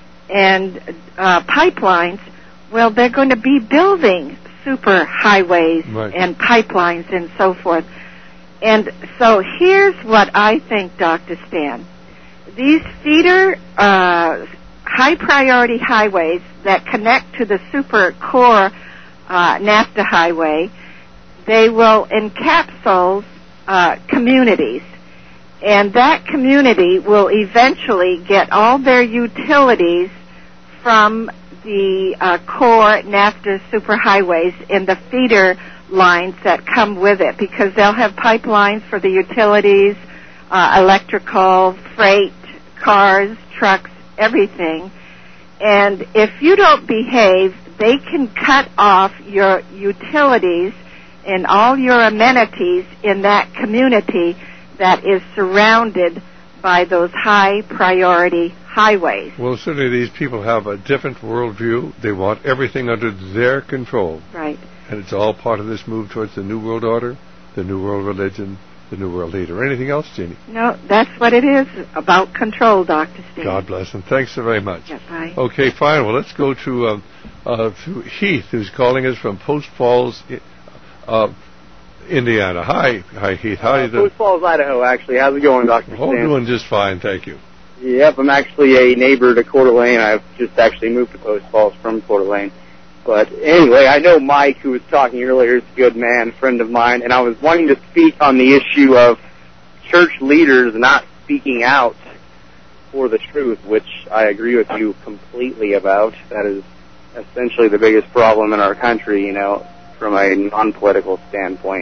and uh, pipelines, well, they're going to be building superhighways right. and pipelines and so forth. And so here's what I think, Doctor Stan. These feeder uh, high-priority highways that connect to the super core uh, NAFTA highway, they will encapsulate uh, communities. And that community will eventually get all their utilities from the uh, core NAFTA superhighways in the feeder lines that come with it, because they'll have pipelines for the utilities, uh, electrical, freight, cars, trucks, everything. And if you don't behave, they can cut off your utilities and all your amenities in that community that is surrounded by those high priority highways. Well, certainly these people have a different worldview. They want everything under their control. Right. And it's all part of this move towards the New World Order, the New World Religion, the New World Leader. Anything else, Jeannie? No, that's what it is, about control, Doctor Steve. God bless, and thanks so very much. Yeah, bye. Okay, fine. Well, let's go to, um, uh, to Heath, who's calling us from Post Falls, uh, Indiana. Hi. Hi, Heath. How are you uh, doing? Post Falls, Idaho, actually. How's it going, Doctor Oh, Stan? doing just fine, thank you. Yep, I'm actually a neighbor to Coeur d'Alene. I've just actually moved to Post Falls from Coeur d'Alene. But anyway, I know Mike, who was talking earlier, is a good man, friend of mine, and I was wanting to speak on the issue of church leaders not speaking out for the truth, which I agree with you completely about. That is essentially the biggest problem in our country, you know, from a non-political standpoint.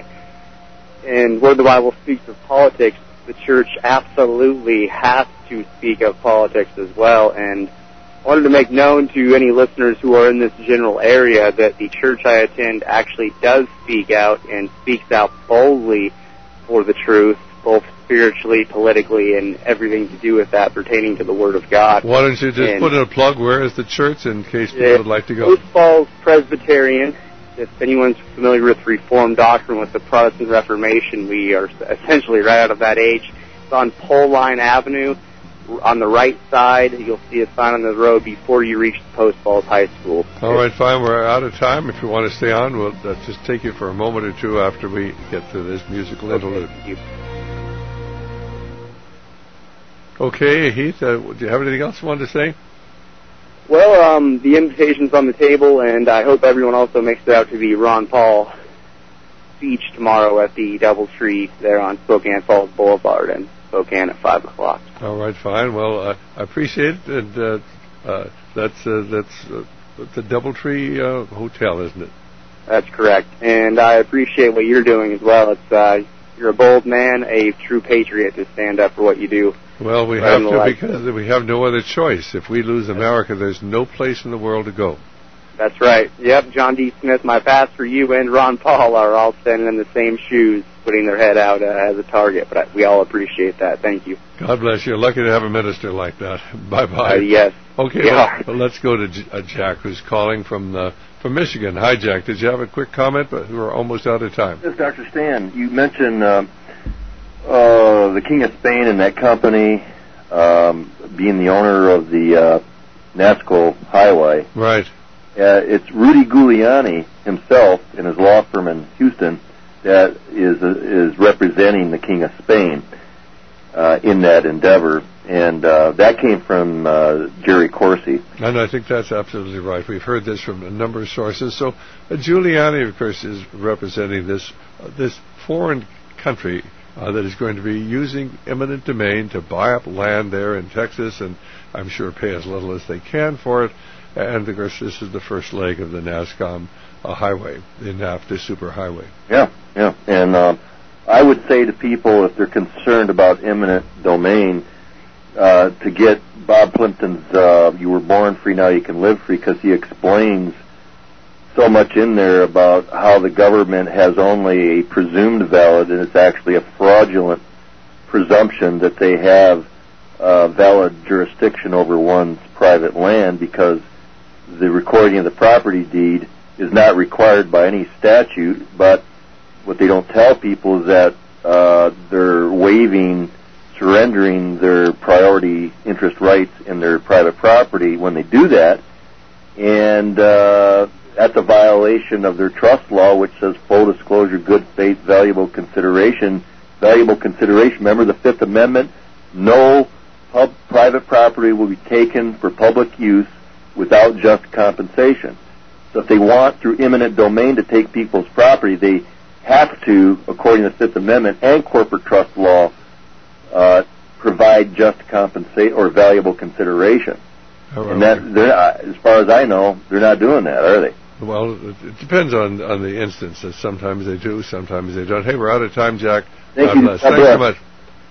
And where the Bible speaks of politics, the church absolutely has to speak of politics as well. And wanted to make known to any listeners who are in this general area that the church I attend actually does speak out and speaks out boldly for the truth, both spiritually, politically, and everything to do with that pertaining to the Word of God. Why don't you just and put in a plug? Where is the church in case people uh, would like to go? Post Falls Presbyterian. If anyone's familiar with Reformed doctrine, with the Protestant Reformation, we are essentially right out of that age. It's on Pole Line Avenue. On the right side, you'll see a sign on the road before you reach the Post Falls High School. All right, fine. We're out of time. If you want to stay on, we'll uh, just take you for a moment or two after we get to this musical Okay, interlude. thank you. Okay, Heath, uh, do you have anything else you wanted to say? Well, um, the invitation's on the table, and I hope everyone also makes it out to the Ron Paul speech tomorrow at the Doubletree there on Spokane Falls Boulevard in Spokane at five o'clock. All right, fine. Well, uh, I appreciate it. And uh, uh, that's uh, that's uh, the Doubletree uh, Hotel, isn't it? That's correct. And I appreciate what you're doing as well. It's uh, you're a bold man, a true patriot to stand up for what you do. Well, we have to because we have no other choice. If we lose America, there's no place in the world to go. That's right. Yep, John D. Smith, my pastor, you and Ron Paul are all standing in the same shoes, putting their head out uh, as a target. But I, we all appreciate that. Thank you. God bless you. Lucky to have a minister like that. Bye-bye. Uh, yes. Okay, yeah. well, let's go to J- uh, Jack, who's calling from uh, from Michigan. Hi, Jack. Did you have a quick comment? But we're almost out of time. Yes, Doctor Stan. You mentioned uh, uh, the King of Spain and that company um, being the owner of the uh, Nasco Highway. Right. Uh, it's Rudy Giuliani himself in his law firm in Houston that is uh, is representing the King of Spain uh, in that endeavor, and uh, that came from uh, Jerry Corsi. And I think that's absolutely right. We've heard this from a number of sources. So uh, Giuliani, of course, is representing this uh, this foreign country uh, that is going to be using eminent domain to buy up land there in Texas, and I'm sure pay as little as they can for it. And, of course, this is the first leg of the NASCOM uh, highway, the NAFTA superhighway. Yeah, yeah. And uh, I would say to people, if they're concerned about eminent domain, uh, to get Bob Plimpton's uh, You Were Born Free, Now You Can Live Free, because he explains so much in there about how the government has only a presumed valid, and it's actually a fraudulent presumption that they have uh, valid jurisdiction over one's private land, because the recording of the property deed is not required by any statute, but what they don't tell people is that uh, they're waiving, surrendering their priority interest rights in their private property when they do that, and uh, that's a violation of their trust law, which says full disclosure, good faith, valuable consideration. Valuable consideration, remember the Fifth Amendment, no pub- private property will be taken for public use without just compensation. So if they want, through eminent domain, to take people's property, they have to, according to the Fifth Amendment and corporate trust law, uh, provide just compensate or valuable consideration. Oh, and that, they're not, as far as I know, they're not doing that, are they? Well, it depends on, on the instances. Sometimes they do, sometimes they don't. Hey, we're out of time, Jack. Thank God you. bless. God Thanks bless. so much.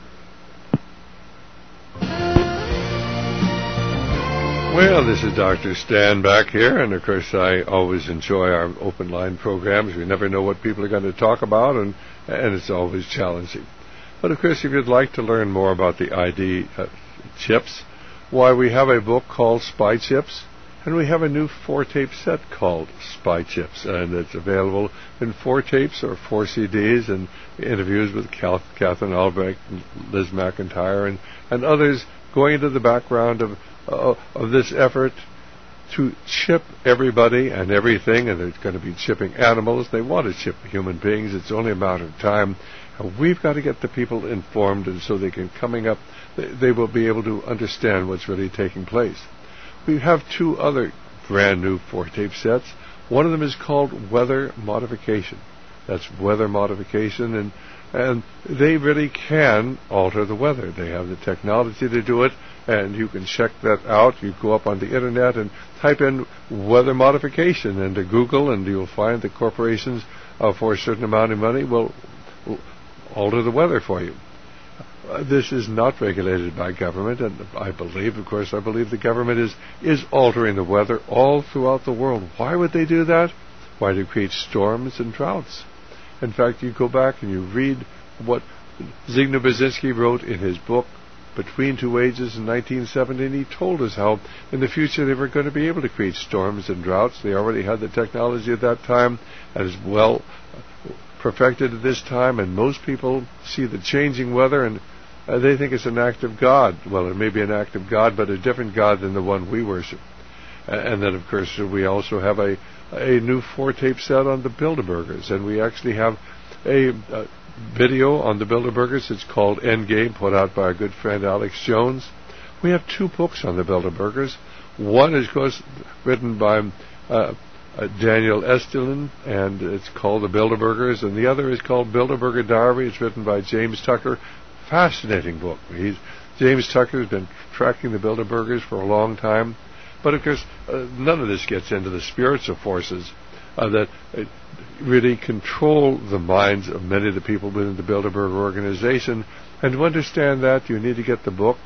Well, this is Doctor Stan back here, and of course I always enjoy our open line programs. We never know what people are going to talk about, and and it's always challenging. But of course, if you'd like to learn more about the I D uh, chips, why, we have a book called Spy Chips, and we have a new four-tape set called Spy Chips, and it's available in four tapes or four C Ds, and interviews with Cal- Catherine Albrecht, and Liz McIntyre, and, and others going into the background of Uh, of this effort to chip everybody and everything, and they're going to be chipping animals. They want to chip human beings. It's only a matter of time. And we've got to get the people informed, and so they can, coming up, they, they will be able to understand what's really taking place. We have two other brand new four-tape sets. One of them is called Weather Modification. That's weather modification, and and they really can alter the weather. They have the technology to do it, and you can check that out. You go up on the internet and type in weather modification into Google, and you'll find that corporations uh, for a certain amount of money will, will alter the weather for you. uh, this is not regulated by government, and I believe, of course, I believe the government is, is altering the weather all throughout the world. Why would they do that? Why? To create storms and droughts. In fact, you go back and you read what Zygmunt Brzezinski wrote in his book, Between Two Ages, in nineteen seventy, and he told us how in the future they were going to be able to create storms and droughts. They already had the technology at that time, as well perfected at this time, and most people see the changing weather and uh, they think it's an act of God. Well, it may be an act of God, but a different God than the one we worship. Uh, and then, of course, we also have a, a new four-tape set on the Bilderbergers, and we actually have a... a video on the Bilderbergers. It's called Endgame, put out by our good friend Alex Jones. We have two books on the Bilderbergers. One is, of course, written by uh, uh, Daniel Estulin, and it's called The Bilderbergers, and the other is called Bilderberger Diary. It's written by James Tucker. Fascinating book. He's, James Tucker has been tracking the Bilderbergers for a long time, but of course, uh, none of this gets into the spiritual forces Uh, that uh, really control the minds of many of the people within the Bilderberg organization. And to understand that, you need to get the book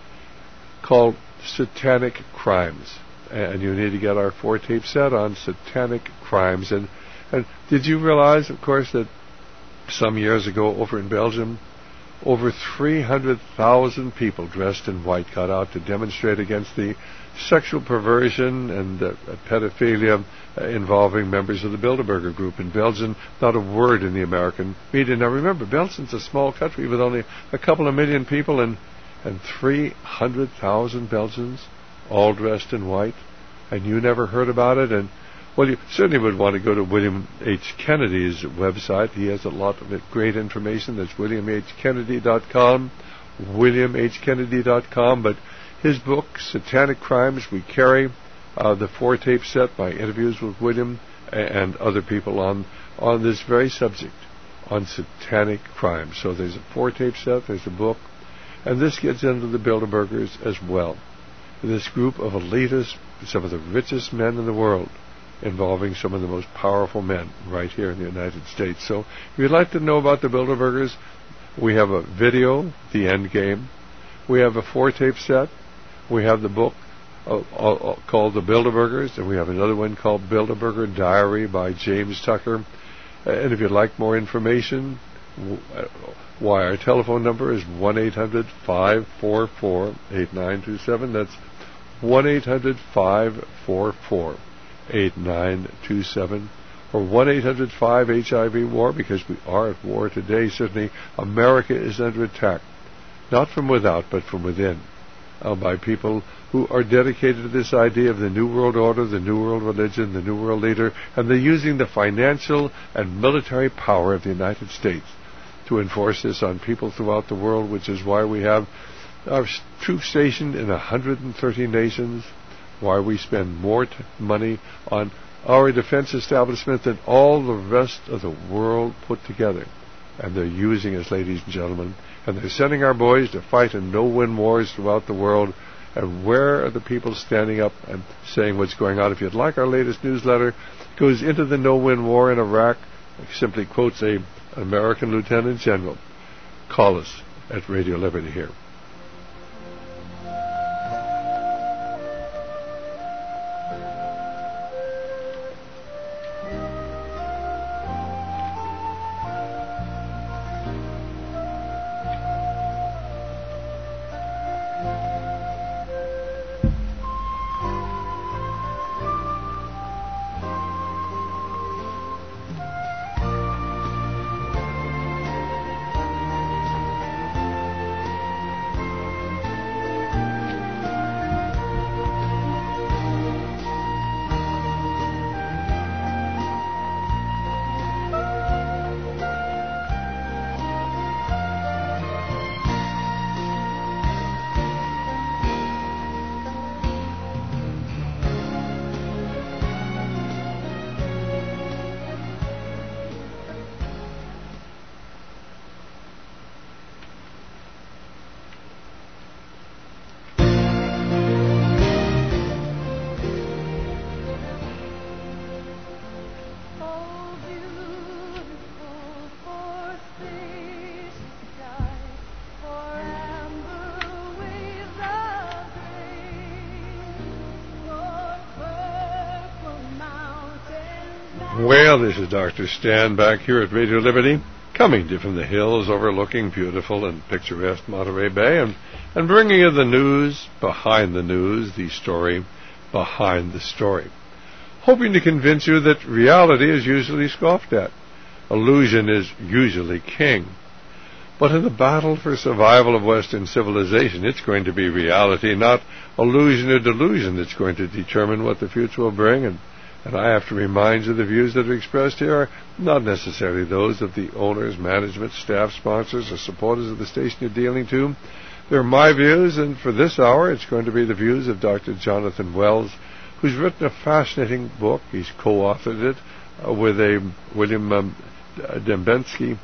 called Satanic Crimes. And you need to get our four-tape set on Satanic Crimes. And, and did you realize, of course, that some years ago over in Belgium, over three hundred thousand people dressed in white got out to demonstrate against the sexual perversion and uh, pedophilia uh, involving members of the Bilderberger group in Belgium. Not a word in the American media. Now remember, Belgium's a small country with only a couple of million people, and, and three hundred thousand Belgians all dressed in white, and you never heard about it. And well, you certainly would want to go to William H. Kennedy's website. He has a lot of great information. That's william h kennedy dot com, william h kennedy dot com. But his book, Satanic Crimes, we carry uh, the four-tape set by interviews with William and other people on, on this very subject, on satanic crimes. So there's a four-tape set, there's a book, and this gets into the Bilderbergers as well. This group of elitists, some of the richest men in the world, involving some of the most powerful men right here in the United States. So if you'd like to know about the Bilderbergers, we have a video, The Endgame. We have a four-tape set. We have the book uh, uh, called The Bilderbergers, and we have another one called Bilderberger Diary by James Tucker. Uh, and if you'd like more information, w- uh, why, our telephone number is one eight hundred five four four eight nine two seven. That's one eight hundred five four four eight nine two seven, or one eight hundred five H I V war, because we are at war today. Certainly America is under attack, not from without, but from within, uh, by people who are dedicated to this idea of the New World Order, the New World Religion, the New World Leader, and they're using the financial and military power of the United States to enforce this on people throughout the world, which is why we have our troops stationed in one hundred thirty nations, why we spend more t- money on our defense establishment than all the rest of the world put together. And they're using us, ladies and gentlemen, and they're sending our boys to fight in no-win wars throughout the world. And where are the people standing up and saying what's going on? If you'd like our latest newsletter, it goes into the no-win war in Iraq, it simply quotes a, an American lieutenant general. Call us at Radio Liberty here. Well, this is Doctor Stan back here at Radio Liberty, coming to you from the hills overlooking beautiful and picturesque Monterey Bay, and, and bringing you the news behind the news, the story behind the story. Hoping to convince you that reality is usually scoffed at. Illusion is usually king. But in the battle for survival of Western civilization, it's going to be reality, not illusion or delusion, that's going to determine what the future will bring. And And I have to remind you the views that are expressed here are not necessarily those of the owners, management, staff, sponsors, or supporters of the station you're dealing to. They're my views, and for this hour, it's going to be the views of Doctor Jonathan Wells, who's written a fascinating book. He's co-authored it uh, with a William um, Dembski,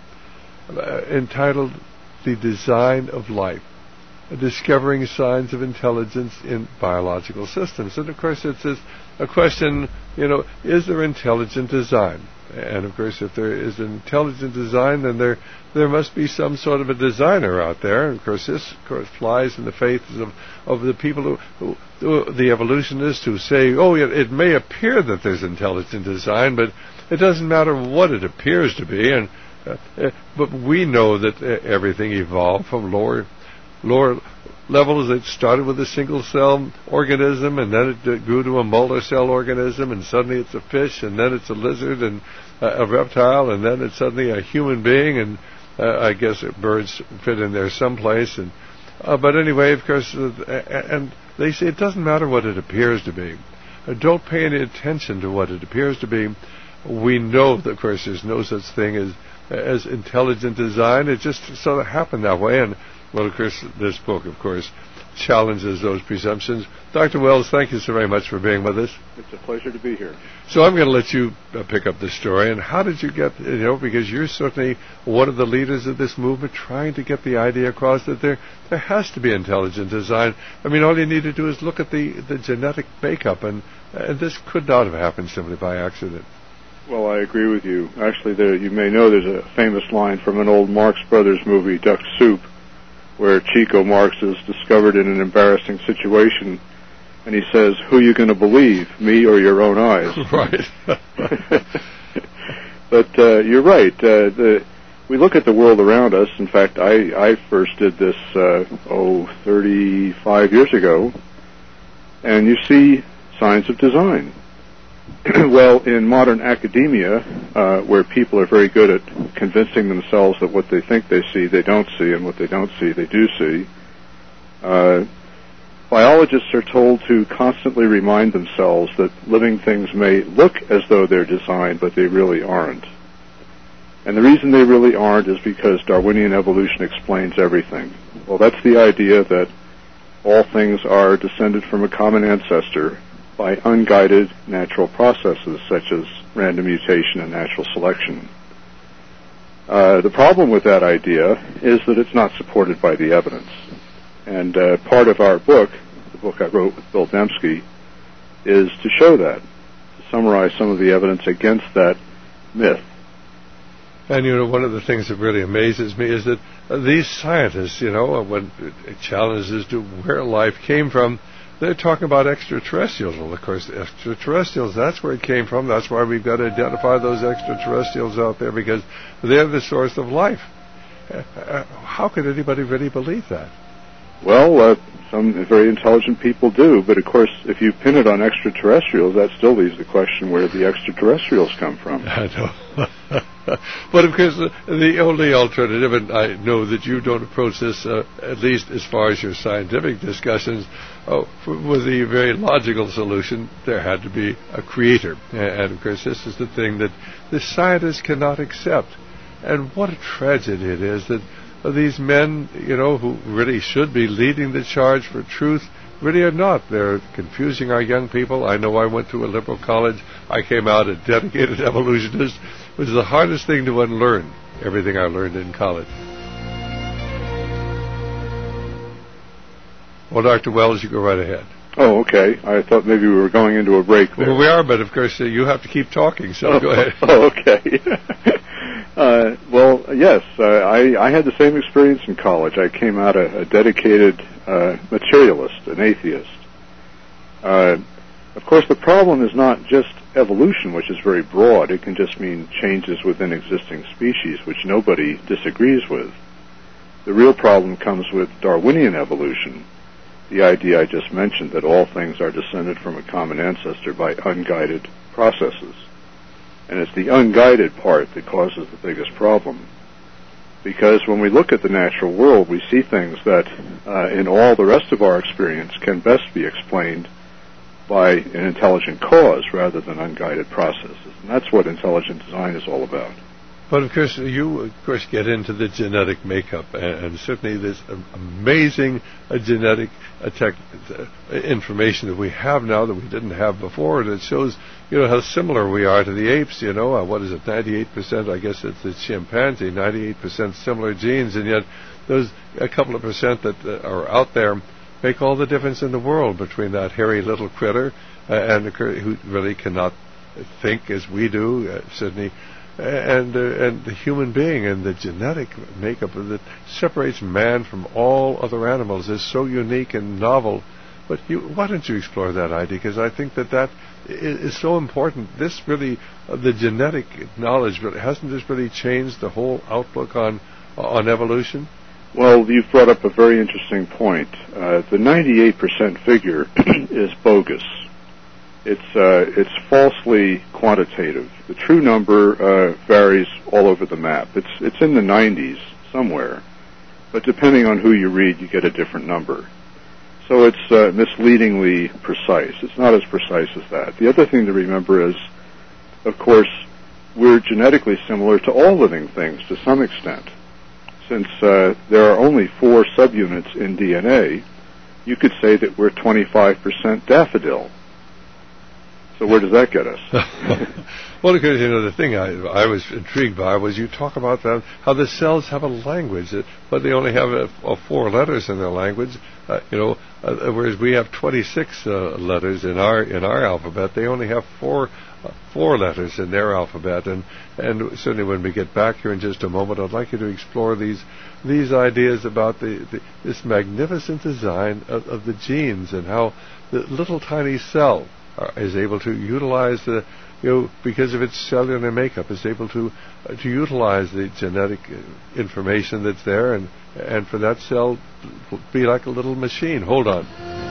uh, entitled The Design of Life, Discovering Signs of Intelligence in Biological Systems. And of course, it's a question, you know, is there intelligent design? And of course, if there is an intelligent design, then there there must be some sort of a designer out there. And of course, this of course flies in the faces of, of the people who, who, who, the evolutionists who say, oh, it, it may appear that there's intelligent design, but it doesn't matter what it appears to be. And uh, uh, but we know that uh, everything evolved from lower lower levels. It started with a single cell organism, and then it grew to a multi-cell organism, and suddenly it's a fish, and then it's a lizard, and uh, a reptile, and then it's suddenly a human being, and uh, I guess birds fit in there someplace. And uh, but anyway, of course, uh, and they say it doesn't matter what it appears to be. Uh, don't pay any attention to what it appears to be. We know that, of course, there's no such thing as as intelligent design. It just sort of happened that way. And well, of course, this book, of course, challenges those presumptions. Doctor Wells, thank you so very much for being with us. It's a pleasure to be here. So I'm going to let you uh, pick up this story. And how did you get, you know, because you're certainly one of the leaders of this movement, trying to get the idea across that there there has to be intelligent design. I mean, all you need to do is look at the, the genetic makeup, and, and this could not have happened simply by accident. Well, I agree with you. Actually, there, you may know there's a famous line from an old Marx Brothers movie, Duck Soup, where Chico Marx is discovered in an embarrassing situation, and he says, who are you going to believe, me or your own eyes? Right. But uh, you're right. Uh, the, we look at the world around us. In fact, I, I first did this, uh, oh, thirty-five years ago, and you see signs of design. Well, in modern academia, uh, where people are very good at convincing themselves that what they think they see, they don't see, and what they don't see, they do see, uh, biologists are told to constantly remind themselves that living things may look as though they're designed, but they really aren't. And the reason they really aren't is because Darwinian evolution explains everything. Well, that's the idea that all things are descended from a common ancestor by unguided natural processes such as random mutation and natural selection. Uh, the problem with that idea is that it's not supported by the evidence. And uh, part of our book, the book I wrote with Bill Dembski, is to show that, to summarize some of the evidence against that myth. And, you know, one of the things that really amazes me is that uh, these scientists, you know, when it challenges to where life came from, they're talking about extraterrestrials. Well, of course, extraterrestrials, that's where it came from. That's why we've got to identify those extraterrestrials out there, because they're the source of life. Uh, how could anybody really believe that? Well, uh, some very intelligent people do, but of course, if you pin it on extraterrestrials, that still leaves the question where the extraterrestrials come from. I know. But of course, the, the only alternative, and I know that you don't approach this, uh, at least as far as your scientific discussions, uh, with the very logical solution, there had to be a creator. And of course, this is the thing that the scientists cannot accept. And what a tragedy it is that these men, you know, who really should be leading the charge for truth, really are not. They're confusing our young people. I know I went to a liberal college. I came out a dedicated evolutionist. It was the hardest thing to unlearn, everything I learned in college. Well, Doctor Wells, you go right ahead. Oh, okay. I thought maybe we were going into a break there. Well, we are, but of course, uh, you have to keep talking, so oh, go ahead. Oh, okay. uh, well, yes, uh, I, I had the same experience in college. I came out a, a dedicated uh, materialist, an atheist. Uh, Of course, the problem is not just evolution, which is very broad. It can just mean changes within existing species, which nobody disagrees with. The real problem comes with Darwinian evolution, the idea I just mentioned that all things are descended from a common ancestor by unguided processes. And it's the unguided part that causes the biggest problem. Because when we look at the natural world, we see things that uh, in all the rest of our experience can best be explained by an intelligent cause rather than unguided processes. And that's what intelligent design is all about. But of course, you of course get into the genetic makeup, and, and certainly this amazing uh, genetic uh, tech, uh, information that we have now that we didn't have before. That shows, you know, how similar we are to the apes. You know, uh, what is it? ninety-eight percent. I guess it's the chimpanzee. ninety-eight percent similar genes, and yet those a couple of percent that uh, are out there make all the difference in the world between that hairy little critter uh, and the critter who really cannot think as we do, uh, Sydney. And uh, and the human being and the genetic makeup that separates man from all other animals is so unique and novel. But you, why don't you explore that idea? Because I think that that is, is so important. This really, uh, the genetic knowledge, but hasn't this really changed the whole outlook on on evolution? Well, you've brought up a very interesting point. Uh, the ninety-eight percent figure is bogus. It's uh, it's falsely quantitative. The true number uh, varies all over the map. It's it's in the nineties somewhere, but depending on who you read, you get a different number. So it's uh, misleadingly precise. It's not as precise as that. The other thing to remember is, of course, we're genetically similar to all living things to some extent. Since uh, there are only four subunits in D N A, you could say that we're twenty-five percent daffodil. So where does that get us? Well, because, you know, the thing I, I was intrigued by was you talk about that, how the cells have a language, but they only have a, a four letters in their language. Uh, you know, uh, whereas we have twenty-six uh, letters in our in our alphabet, they only have four uh, four letters in their alphabet. And and certainly when we get back here in just a moment, I'd like you to explore these these ideas about the, the this magnificent design of, of the genes and how the little tiny cell is able to utilize the, you know, because of its cellular makeup, is able to uh, to utilize the genetic information that's there, and and for that cell to be like a little machine. Hold on.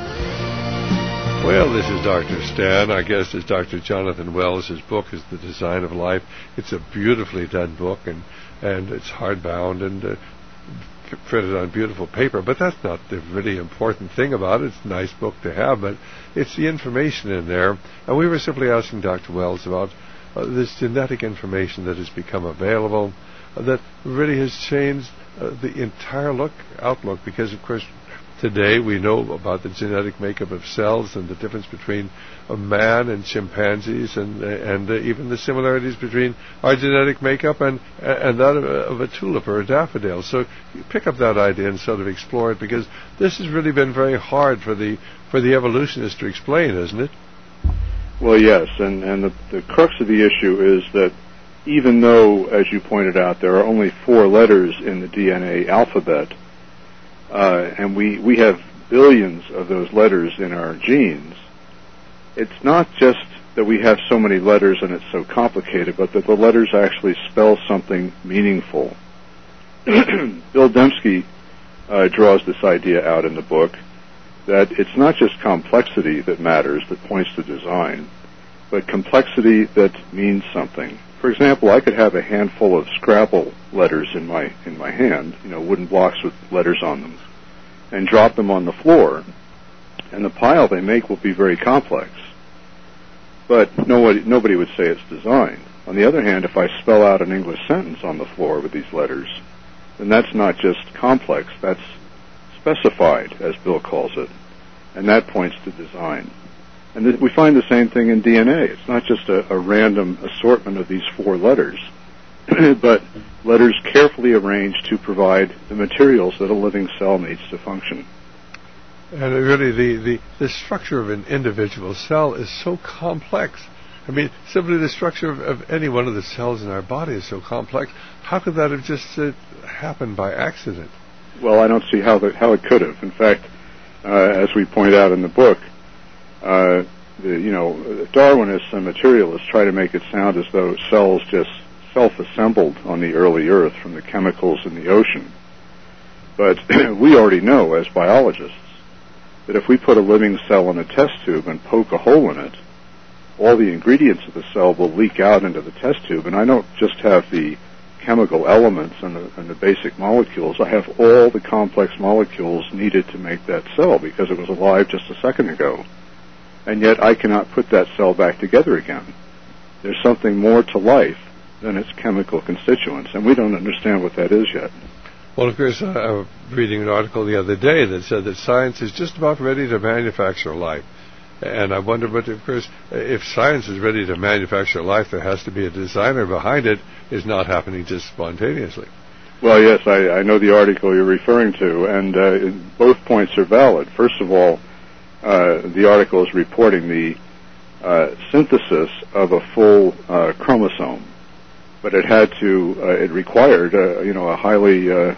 Well, this is Doctor Stan. Our guest is Doctor Jonathan Wells. His book is The Design of Life. It's a beautifully done book, and and it's hardbound and uh, printed on beautiful paper, but that's not the really important thing about it. It's a nice book to have, but it's the information in there. And we were simply asking Doctor Wells about uh, this genetic information that has become available uh, that really has changed uh, the entire look outlook, because, of course, today we know about the genetic makeup of cells and the difference between a man and chimpanzees, and and uh, even the similarities between our genetic makeup and and that of a, of a tulip or a daffodil. So you pick up that idea and sort of explore it, because this has really been very hard for the for the evolutionists to explain, isn't it? Well, yes, and and the, the crux of the issue is that even though, as you pointed out, there are only four letters in the D N A alphabet, Uh, and we, we have billions of those letters in our genes, it's not just that we have so many letters and it's so complicated, but that the letters actually spell something meaningful. Bill Dembski uh, draws this idea out in the book, that it's not just complexity that matters, that points to design, but complexity that means something. For example, I could have a handful of Scrabble letters in my in my hand, you know, wooden blocks with letters on them, and drop them on the floor, and the pile they make will be very complex. But nobody nobody would say it's design. On the other hand, if I spell out an English sentence on the floor with these letters, then that's not just complex, that's specified, as Bill calls it, and that points to design. And th- we find the same thing in D N A. It's not just a, a random assortment of these four letters, but letters carefully arranged to provide the materials that a living cell needs to function. And really, the, the, the structure of an individual cell is so complex. I mean, simply the structure of, of any one of the cells in our body is so complex. How could that have just uh, happened by accident? Well, I don't see how, the, how it could have. In fact, uh, as we point out in the book, Uh, the you know, Darwinists and materialists try to make it sound as though cells just self-assembled on the early Earth from the chemicals in the ocean. But we already know, as biologists, that if we put a living cell in a test tube and poke a hole in it, all the ingredients of the cell will leak out into the test tube. And I don't just have the chemical elements and the, and the basic molecules. I have all the complex molecules needed to make that cell because it was alive just a second ago. And yet I cannot put that cell back together again. There's something more to life than its chemical constituents, and we don't understand what that is yet. Well, of course, uh, I was reading an article the other day that said that science is just about ready to manufacture life. And I wonder, but of course, if science is ready to manufacture life, there has to be a designer behind it. It's not happening just spontaneously. Well, yes, I, I know the article you're referring to, and uh, both points are valid. First of all, uh, the article is reporting the uh, synthesis of a full uh, chromosome, but it had to, uh, it required, uh, you know, a highly uh,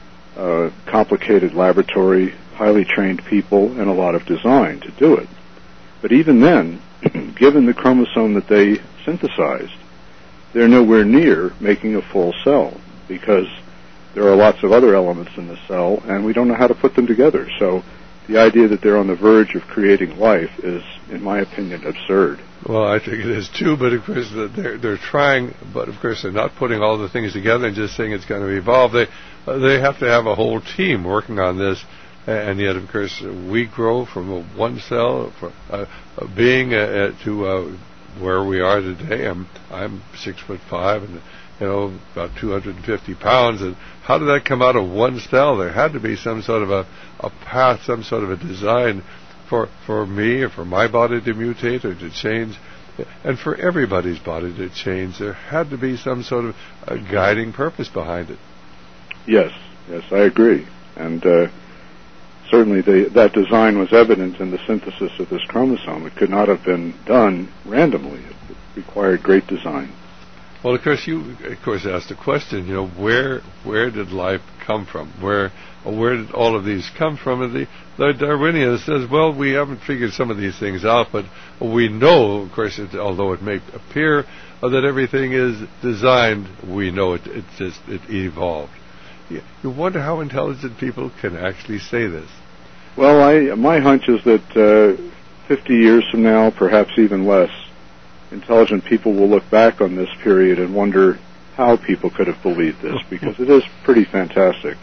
uh, complicated laboratory, highly trained people, and a lot of design to do it. But even then, given the chromosome that they synthesized, they're nowhere near making a full cell because there are lots of other elements in the cell, and we don't know how to put them together. So the idea that they're on the verge of creating life is, in my opinion, absurd. Well, I think it is too, but of course they're, they're trying, but of course they're not putting all the things together and just saying it's going to evolve. They, uh, they have to have a whole team working on this. And yet, of course, we grow from one cell, from uh, being uh, to uh, where we are today. I'm I'm six foot five, and you know about two hundred fifty pounds. And how did that come out of one cell? There had to be some sort of a, a path, some sort of a design for for me or for my body to mutate or to change, and for everybody's body to change. There had to be some sort of a guiding purpose behind it. Yes, yes, I agree, and. Uh, Certainly the, that design was evident in the synthesis of this chromosome. It could not have been done randomly. It required great design. Well, of course, you of course asked the question, you know, where where did life come from? Where where did all of these come from? And the, the Darwinian says, well, we haven't figured some of these things out, but we know, of course, it, although it may appear uh, that everything is designed, we know it it just it evolved. You, you wonder how intelligent people can actually say this. Well, I, my hunch is that uh, fifty years from now, perhaps even less, intelligent people will look back on this period and wonder how people could have believed this, because it is pretty fantastic.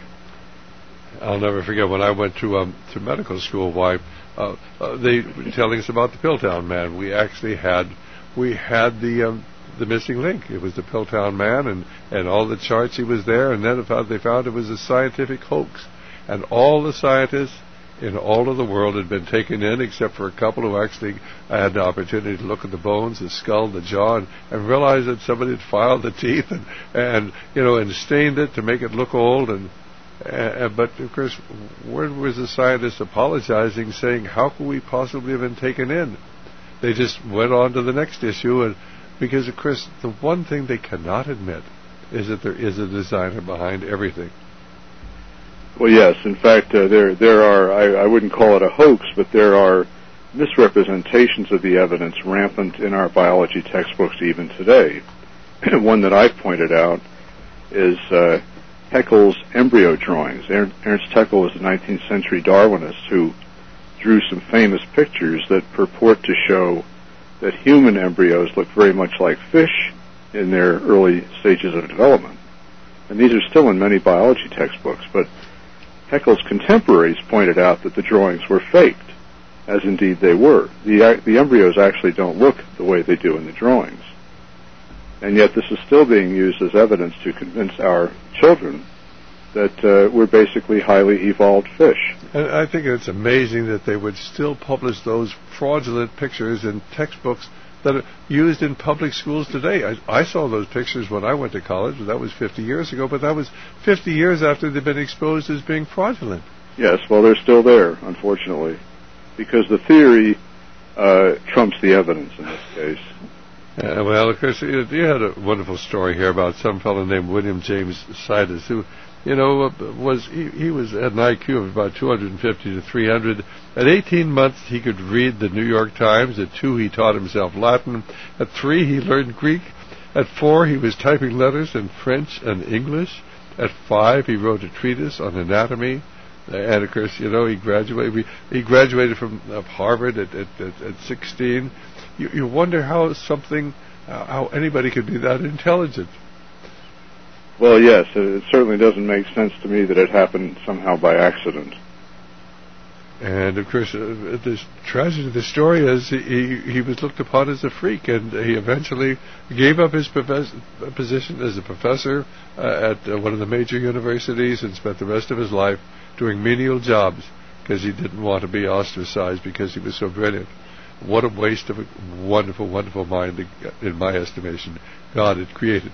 I'll never forget when I went to um, to medical school. Why uh, uh, they were telling us about the Piltdown Man. We actually had we had the um, the missing link. It was the Piltdown Man, and and all the charts. He was there, and then they found it was a scientific hoax, and all the scientists in all of the world had been taken in, except for a couple who actually had the opportunity to look at the bones, the skull, the jaw, and, and realize that somebody had filed the teeth and, and you know, and stained it to make it look old. And uh, but of course, where was the scientists apologizing, saying, "How could we possibly have been taken in?" They just went on to the next issue, and because of course, the one thing they cannot admit is that there is a designer behind everything. Well, yes. In fact, uh, there there are, I, I wouldn't call it a hoax, but there are misrepresentations of the evidence rampant in our biology textbooks even today. One that I've pointed out is uh, Haeckel's embryo drawings. Ernst Haeckel was a nineteenth century Darwinist who drew some famous pictures that purport to show that human embryos look very much like fish in their early stages of development. And these are still in many biology textbooks, but Haeckel's contemporaries pointed out that the drawings were faked, as indeed they were. The, the embryos actually don't look the way they do in the drawings. And yet this is still being used as evidence to convince our children that uh, we're basically highly evolved fish. And I think it's amazing that they would still publish those fraudulent pictures in textbooks that are used in public schools today. I, I saw those pictures when I went to college. That was fifty years ago, but that was fifty years after they've been exposed as being fraudulent. Yes, well, they're still there, unfortunately, because the theory uh, trumps the evidence in this case. Uh, well, of course, you, you had a wonderful story here about some fellow named William James Sidis who you know, uh, was he, he was at an I Q of about two hundred fifty to three hundred. At eighteen months, he could read the New York Times. At two, he taught himself Latin. At three, he learned Greek. At four, he was typing letters in French and English. At five, he wrote a treatise on anatomy. And of course, you know, he graduated. He graduated from uh, Harvard at, at, at, at sixteen. You, you wonder how something, uh, how anybody could be that intelligent. Well, yes, it certainly doesn't make sense to me that it happened somehow by accident. And of course, uh, the tragedy of the story is he, he he was looked upon as a freak, and he eventually gave up his profess- position as a professor uh, at uh, one of the major universities and spent the rest of his life doing menial jobs because he didn't want to be ostracized because he was so brilliant. What a waste of a wonderful, wonderful mind, in my estimation, God had created.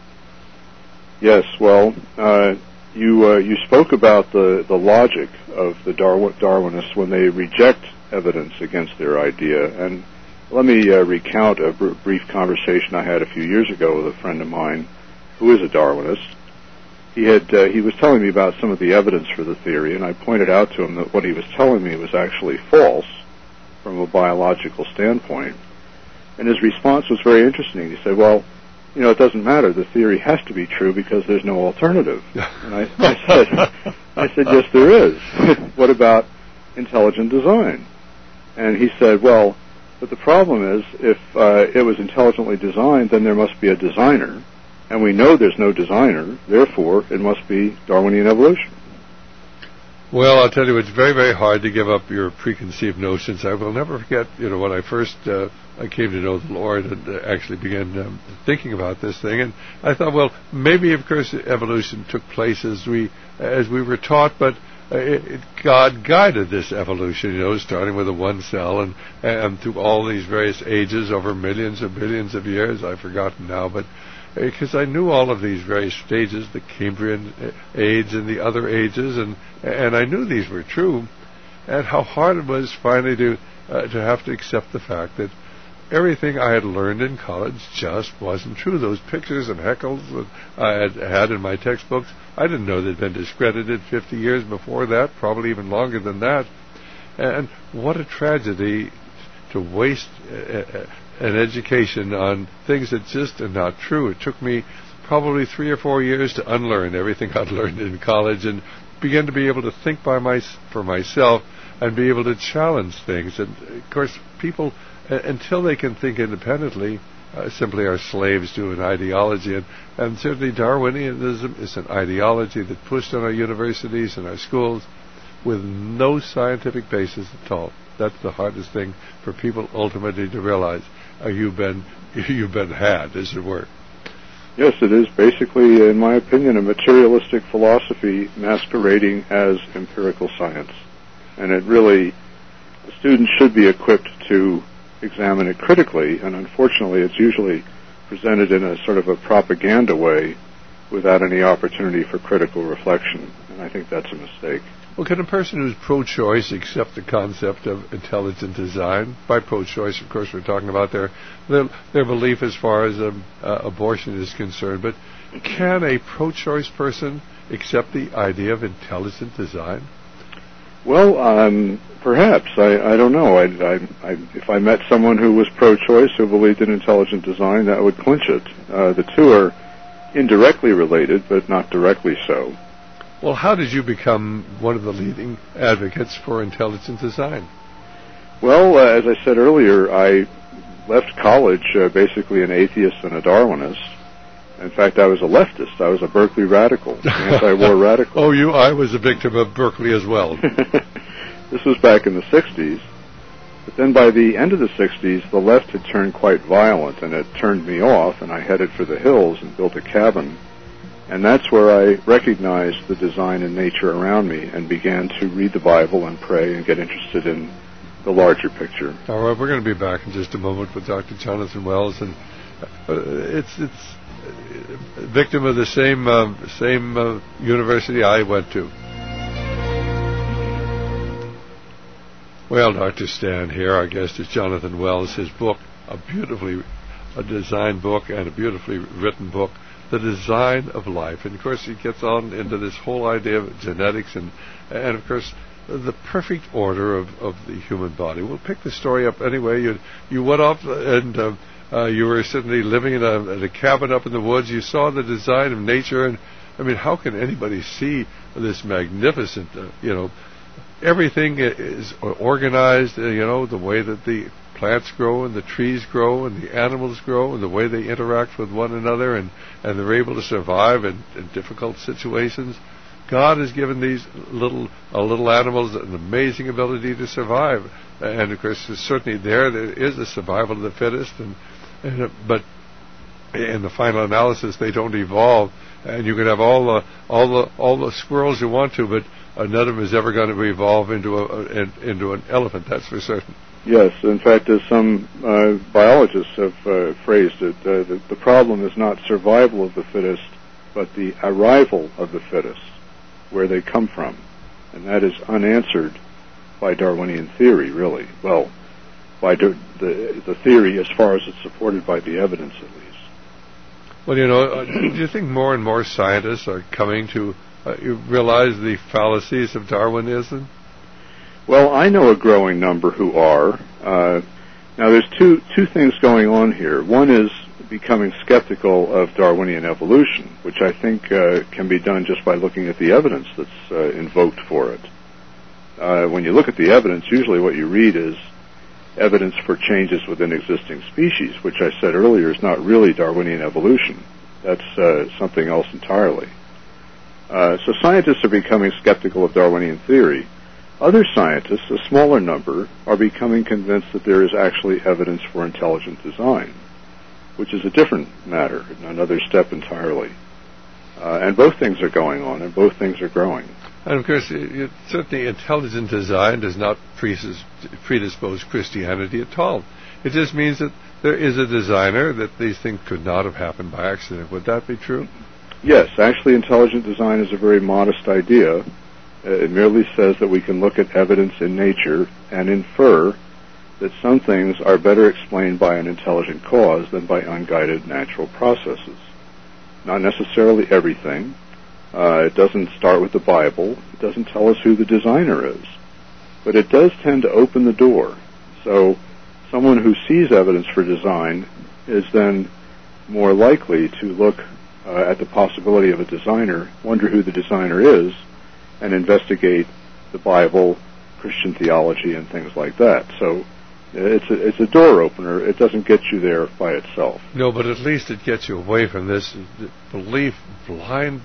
Yes, well, uh, you uh, you spoke about the, the logic of the Darwin, Darwinists when they reject evidence against their idea. And let me uh, recount a br- brief conversation I had a few years ago with a friend of mine who is a Darwinist. He had uh, he was telling me about some of the evidence for the theory, and I pointed out to him that what he was telling me was actually false from a biological standpoint. And his response was very interesting. He said, well, you know, it doesn't matter. The theory has to be true because there's no alternative. And I, I said, I said, yes, there is. What about intelligent design? And he said, well, but the problem is, if uh, it was intelligently designed, then there must be a designer. And we know there's no designer, therefore it must be Darwinian evolution. Well, I'll tell you, it's very, very hard to give up your preconceived notions. I will never forget, you know, when I first uh, I came to know the Lord and uh, actually began um, thinking about this thing, and I thought, well, maybe, of course, evolution took place as we as we were taught, but uh, it, it, God guided this evolution, you know, starting with a one cell and and through all these various ages over millions or billions of years. I've forgotten now, but because I knew all of these various stages, the Cambrian age and the other ages, and and I knew these were true, and how hard it was finally to uh, to have to accept the fact that everything I had learned in college just wasn't true. Those pictures and heckles that I had had in my textbooks, I didn't know they'd been discredited fifty years before that, probably even longer than that. And what a tragedy to waste uh, an education on things that just are not true. It took me probably three or four years to unlearn everything I'd learned in college and begin to be able to think by my, for myself and be able to challenge things. And, of course, people, uh, until they can think independently, uh, simply are slaves to an ideology. And, and certainly Darwinianism is an ideology that pushed on our universities and our schools with no scientific basis at all. That's the hardest thing for people ultimately to realize. Uh, you've been you've been had, as it were. Yes, it is basically, in my opinion, a materialistic philosophy masquerading as empirical science. And it really, the students should be equipped to examine it critically, and unfortunately it's usually presented in a sort of a propaganda way without any opportunity for critical reflection. And I think that's a mistake. Well, can a person who's pro-choice accept the concept of intelligent design? By pro-choice, of course, we're talking about their their, their belief as far as um, uh, abortion is concerned. But can a pro-choice person accept the idea of intelligent design? Well, um, perhaps. I, I don't know. I, I, I, if I met someone who was pro-choice who believed in intelligent design, that would clinch it. Uh, the two are indirectly related, but not directly so. Well, how did you become one of the leading advocates for intelligent design? Well, uh, as I said earlier, I left college uh, basically an atheist and a Darwinist. In fact, I was a leftist. I was a Berkeley radical, anti-war radical. Oh, you? I was a victim of Berkeley as well. This was back in the sixties. But then by the end of the sixties, the left had turned quite violent, and it turned me off, and I headed for the hills and built a cabin. And that's where I recognized the design and nature around me and began to read the Bible and pray and get interested in the larger picture. All right, we're going to be back in just a moment with Doctor Jonathan Wells, and uh, it's it's uh, victim of the same uh, same uh, university I went to. Well, Doctor Stan here. Our guest is Jonathan Wells. His book, a beautifully a designed book and a beautifully written book, the design of life. And of course, he gets on into this whole idea of genetics and, and of course, the perfect order of, of the human body. We'll pick the story up anyway. You you went off and uh, uh, you were certainly living in a, in a cabin up in the woods. You saw the design of nature, and I mean, how can anybody see this magnificent, uh, you know, everything is organized, uh, you know, the way that the plants grow and the trees grow and the animals grow and the way they interact with one another, and, and they're able to survive in, in difficult situations. God has given these little uh, little animals an amazing ability to survive, and of course, certainly there there is the survival of the fittest, and, and uh, but in the final analysis, they don't evolve, and you can have all the all the all the squirrels you want to, but uh, none of them is ever going to evolve into a, a into an elephant. That's for certain. Yes, in fact, as some uh, biologists have uh, phrased it, uh, the, the problem is not survival of the fittest, but the arrival of the fittest, where they come from. And that is unanswered by Darwinian theory, really. Well, by the, the, the theory as far as it's supported by the evidence, at least. Well, you know, uh, do you think more and more scientists are coming to uh, realize the fallacies of Darwinism? Well, I know a growing number who are. Uh, now, there's two two things going on here. One is becoming skeptical of Darwinian evolution, which I think uh, can be done just by looking at the evidence that's uh, invoked for it. Uh, when you look at the evidence, usually what you read is evidence for changes within existing species, which I said earlier is not really Darwinian evolution. That's uh, something else entirely. Uh, so scientists are becoming skeptical of Darwinian theory. Other scientists, a smaller number, are becoming convinced that there is actually evidence for intelligent design, which is a different matter, another step entirely. Uh, and both things are going on, and both things are growing. And of course, it, it, certainly intelligent design does not predis- predispose Christianity at all. It just means that there is a designer, that these things could not have happened by accident. Would that be true? Yes, actually intelligent design is a very modest idea. Uh, it merely says that we can look at evidence in nature and infer that some things are better explained by an intelligent cause than by unguided natural processes. Not necessarily everything. Uh, it doesn't start with the Bible. It doesn't tell us who the designer is. But it does tend to open the door. So someone who sees evidence for design is then more likely to look uh, at the possibility of a designer, wonder who the designer is, and investigate the Bible, Christian theology, and things like that. So it's a, it's a door opener. It doesn't get you there by itself. No, but at least it gets you away from this belief, blind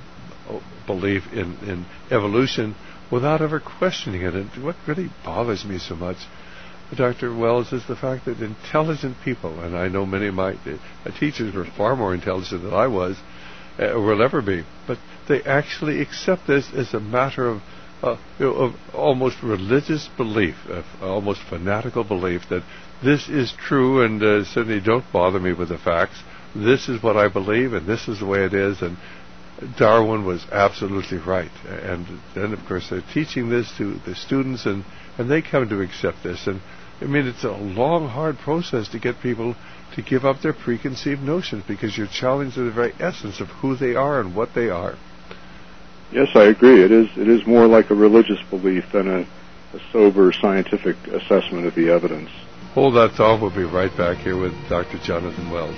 belief in, in evolution without ever questioning it. And what really bothers me so much, Doctor Wells, is the fact that intelligent people, and I know many of my uh, teachers were far more intelligent than I was, uh, or will ever be, but they actually accept this as a matter of, uh, you know, of almost religious belief, of almost fanatical belief that this is true, and uh, certainly don't bother me with the facts. This is what I believe, and this is the way it is, and Darwin was absolutely right. And then, of course, they're teaching this to the students, and, and they come to accept this. And, I mean, it's a long, hard process to get people to give up their preconceived notions, because you're challenged to the very essence of who they are and what they are. Yes, I agree. It is it is more like a religious belief than a, a sober scientific assessment of the evidence. Hold that thought. We'll be right back here with Doctor Jonathan Wells.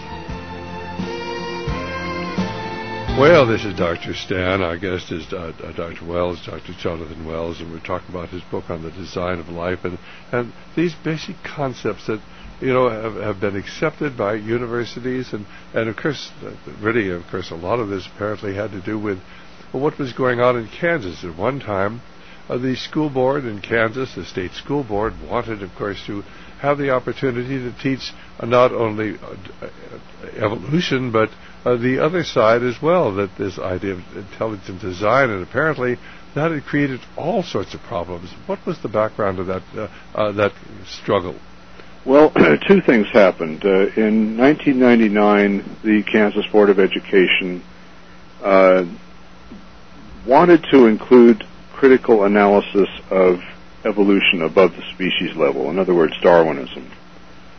Well, this is Doctor Stan. Our guest is uh, uh, Doctor Wells, Doctor Jonathan Wells, and we're talking about his book on the design of life, and, and these basic concepts that, you know, have, have been accepted by universities, and, and of course, uh, really, of course, a lot of this apparently had to do with well, what was going on in Kansas. At one time, uh, the school board in Kansas, the state school board, wanted, of course, to have the opportunity to teach uh, not only uh, evolution, but uh, the other side as well, that this idea of intelligent design, and apparently that had created all sorts of problems. What was the background of that uh, uh, that struggle? Well, two things happened. Uh, in nineteen ninety-nine, the Kansas Board of Education uh, wanted to include critical analysis of evolution above the species level, in other words, Darwinism.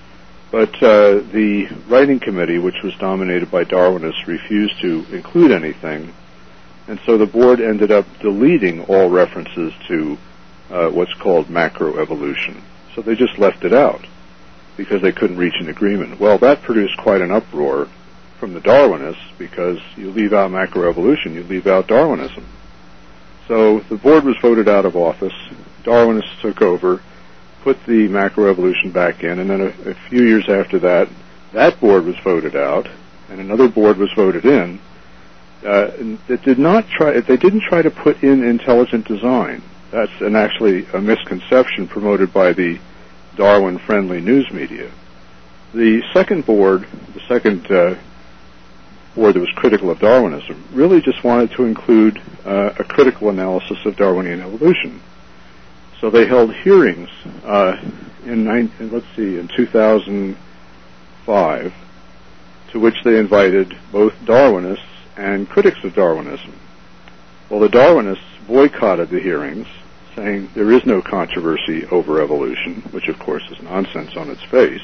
But uh, the writing committee, which was dominated by Darwinists, refused to include anything, and so the board ended up deleting all references to uh, what's called macroevolution. So they just left it out because they couldn't reach an agreement. Well, that produced quite an uproar from the Darwinists, because you leave out macroevolution, you leave out Darwinism. So the board was voted out of office. Darwinists took over, put the macroevolution back in, and then a, a few years after that, that board was voted out, and another board was voted in. Uh, that did not try. They didn't try to put in intelligent design. That's an actually a misconception promoted by the Darwin-friendly news media. The second board, the second uh, board that was critical of Darwinism, really just wanted to include uh, a critical analysis of Darwinian evolution. So they held hearings uh, in, nine, let's see, in two thousand five, to which they invited both Darwinists and critics of Darwinism. Well, the Darwinists boycotted the hearings, saying there is no controversy over evolution, which of course is nonsense on its face.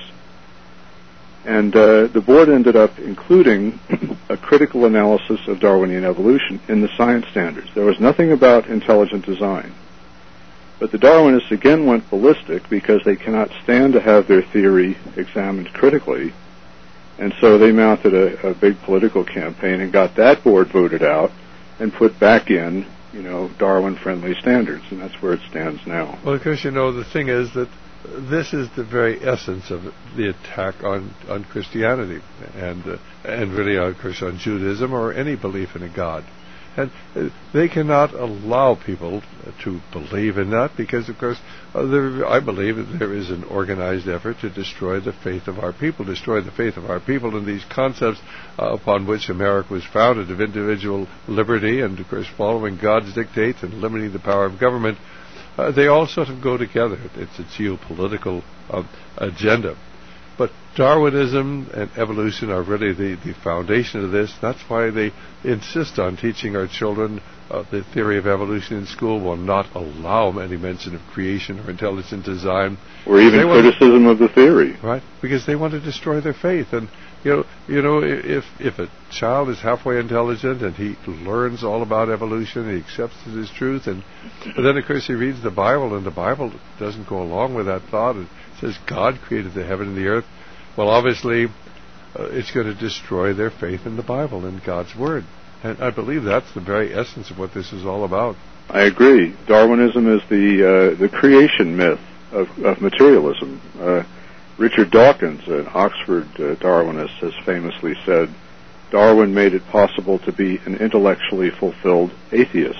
And uh, the board ended up including a critical analysis of Darwinian evolution in the science standards. There was nothing about intelligent design. But the Darwinists again went ballistic because they cannot stand to have their theory examined critically. And so they mounted a, a big political campaign and got that board voted out and put back in, you know, Darwin-friendly standards. And that's where it stands now. Well, of course, you know, the thing is that this is the very essence of the attack on, on Christianity and uh, and really, of course, on Judaism or any belief in a God. And uh, they cannot allow people to believe in that because, of course, uh, there, I believe that there is an organized effort to destroy the faith of our people, destroy the faith of our people in these concepts uh, upon which America was founded of individual liberty and, of course, following God's dictates and limiting the power of government. Uh, they all sort of go together. It's a geopolitical uh, agenda. But Darwinism and evolution are really the, the foundation of this. That's why they insist on teaching our children uh, the theory of evolution in school, will not allow any mention of creation or intelligent design. Or even criticism of the theory. Right, because they want to destroy their faith. And, you know, you know, if if a child is halfway intelligent and he learns all about evolution, he accepts it as truth, and but then, of course, he reads the Bible, and the Bible doesn't go along with that thought. It says God created the heaven and the earth. Well, obviously, uh, it's going to destroy their faith in the Bible and God's Word. And I believe that's the very essence of what this is all about. I agree. Darwinism is the uh, the creation myth of, of materialism. Uh, Richard Dawkins, an Oxford uh, Darwinist, has famously said, Darwin made it possible to be an intellectually fulfilled atheist.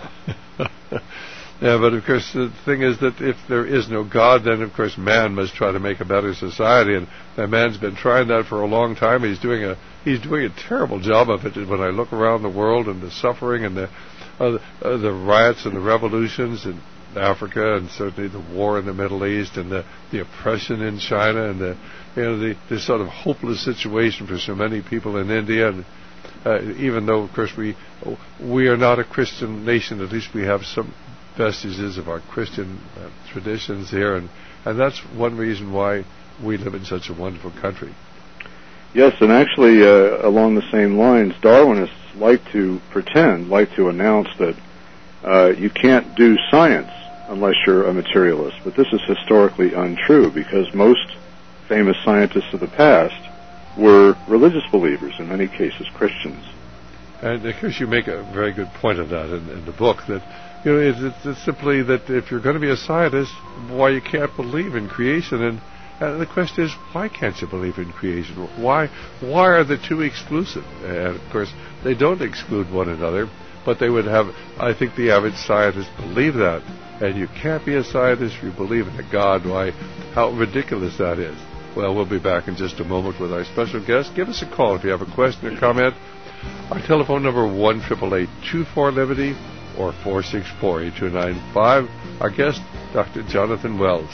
Yeah, but of course the thing is that if there is no God, then of course man must try to make a better society, and that man's been trying that for a long time. He's doing a he's doing a terrible job of it. When I look around the world and the suffering and the uh, uh, the riots and the revolutions in Africa, and certainly the war in the Middle East, and the the oppression in China, and the you know the this sort of hopeless situation for so many people in India, and uh, even though of course we we are not a Christian nation, at least we have some vestiges of our Christian uh, traditions here, and, and that's one reason why we live in such a wonderful country. Yes, and actually, uh, along the same lines, Darwinists like to pretend, like to announce that uh, you can't do science unless you're a materialist. But this is historically untrue, because most famous scientists of the past were religious believers, in many cases Christians. And of course you make a very good point of that in, in the book, that you know, it's, it's, it's simply that if you're going to be a scientist, why you can't believe in creation. And, and the question is, why can't you believe in creation? Why why are the two exclusive? And of course, they don't exclude one another, but they would have, I think the average scientist believe that. And you can't be a scientist if you believe in a God. Why, how ridiculous that is. Well, we'll be back in just a moment with our special guest. Give us a call if you have a question or comment. Our telephone number, one eight eight eight, two four, Liberty, or four six four, eight two nine five. Our guest, Doctor Jonathan Wells.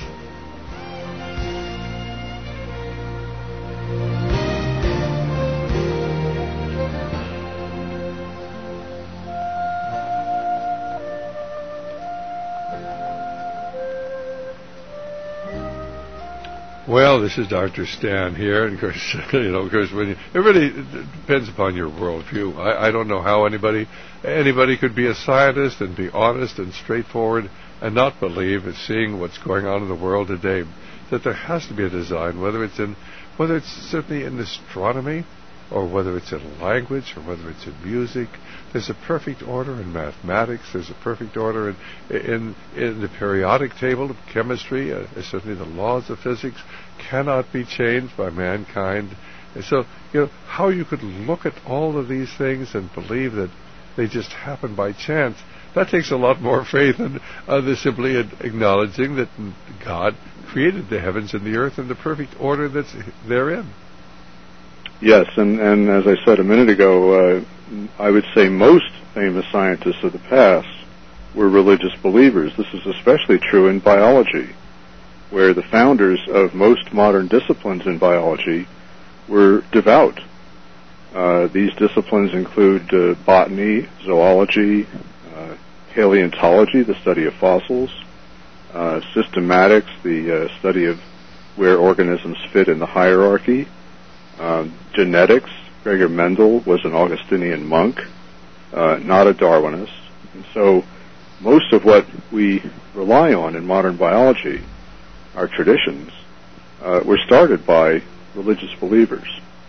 Well, this is Doctor Stan here, and of course, you know, of course, when you, it really depends upon your worldview. I, I don't know how anybody anybody could be a scientist and be honest and straightforward and not believe in seeing what's going on in the world today. That there has to be a design, whether it's in whether it's certainly in astronomy, or whether it's in language, or whether it's in music. There's a perfect order in mathematics. There's a perfect order in in, in the periodic table of chemistry. Uh, certainly the laws of physics cannot be changed by mankind. And so, you know, how you could look at all of these things and believe that they just happen by chance, that takes a lot more faith than uh, the simply acknowledging that God created the heavens and the earth in the perfect order that's therein. Yes, and, and as I said a minute ago, uh, I would say most famous scientists of the past were religious believers. This is especially true in biology, where the founders of most modern disciplines in biology were devout. Uh, these disciplines include uh, botany, zoology, uh, paleontology, the study of fossils, uh, systematics, the uh, study of where organisms fit in the hierarchy, Um, genetics. Gregor Mendel was an Augustinian monk, uh, not a Darwinist. And so most of what we rely on in modern biology, our traditions, uh, were started by religious believers.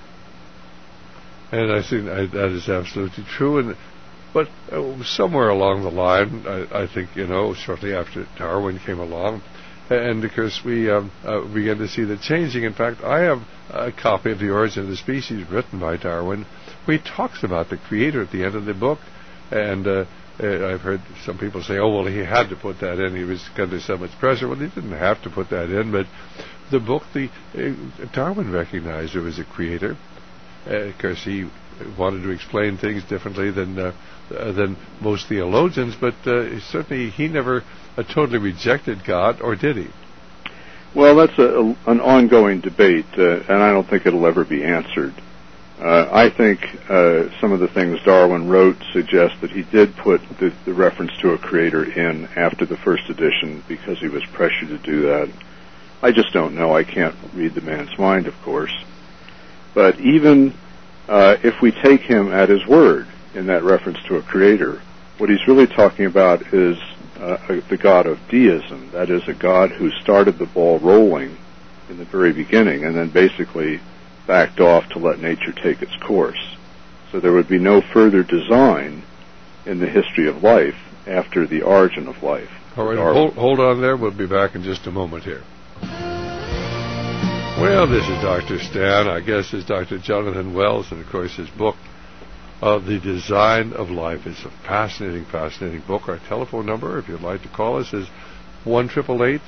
And I think I, that is absolutely true. And But uh, somewhere along the line, I, I think, you know, shortly after Darwin came along, and of course we um, uh, began to see the changing. In fact, I have a copy of The Origin of the Species written by Darwin, where he talks about the Creator at the end of the book. And uh, uh, I've heard some people say, oh, well, he had to put that in. He was under so much pressure. Well, he didn't have to put that in. But the book, the uh, Darwin recognized there was a Creator. Uh, of course, he wanted to explain things differently than uh, uh, than most theologians, but uh, certainly he never uh, totally rejected God, or did he? Well, that's a, a, an ongoing debate, uh, and I don't think it'll ever be answered. Uh, I think uh, some of the things Darwin wrote suggest that he did put the, the reference to a creator in after the first edition because he was pressured to do that. I just don't know. I can't read the man's mind, of course. But even uh, if we take him at his word in that reference to a creator, what he's really talking about is uh, a, the God of deism. That is, a God who started the ball rolling in the very beginning and then basically backed off to let nature take its course. So there would be no further design in the history of life after the origin of life. All right, hold, hold on there. We'll be back in just a moment here. Well, this is Doctor Stan. Our guest is Doctor Jonathan Wells, and of course his book, uh, The Design of Life. It's a fascinating, fascinating book. Our telephone number, if you'd like to call us, is one eight eight eight,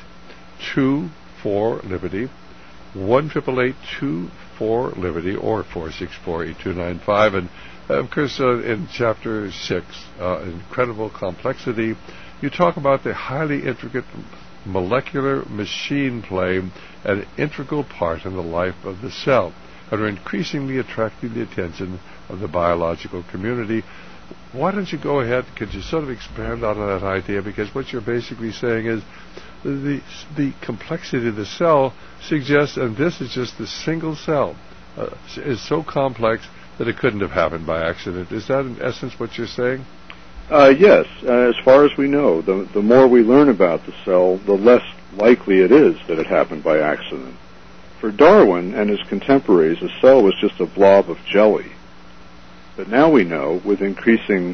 two four, Liberty, one eight eight eight, two four, Liberty, or four six four, eight two nine five. And, uh, of course, uh, in Chapter six, uh, Incredible Complexity, you talk about the highly intricate molecular machine play an integral part in the life of the cell and are increasingly attracting the attention of the biological community. Why don't you go ahead? Could you sort of expand on that idea? Because what you're basically saying is the the complexity of the cell suggests, and this is just the single cell, uh, is so complex that it couldn't have happened by accident. Is that in essence what you're saying? Uh, yes. Uh, as far as we know, the, the more we learn about the cell, the less likely it is that it happened by accident. For Darwin and his contemporaries, a cell was just a blob of jelly. But now we know, with increasing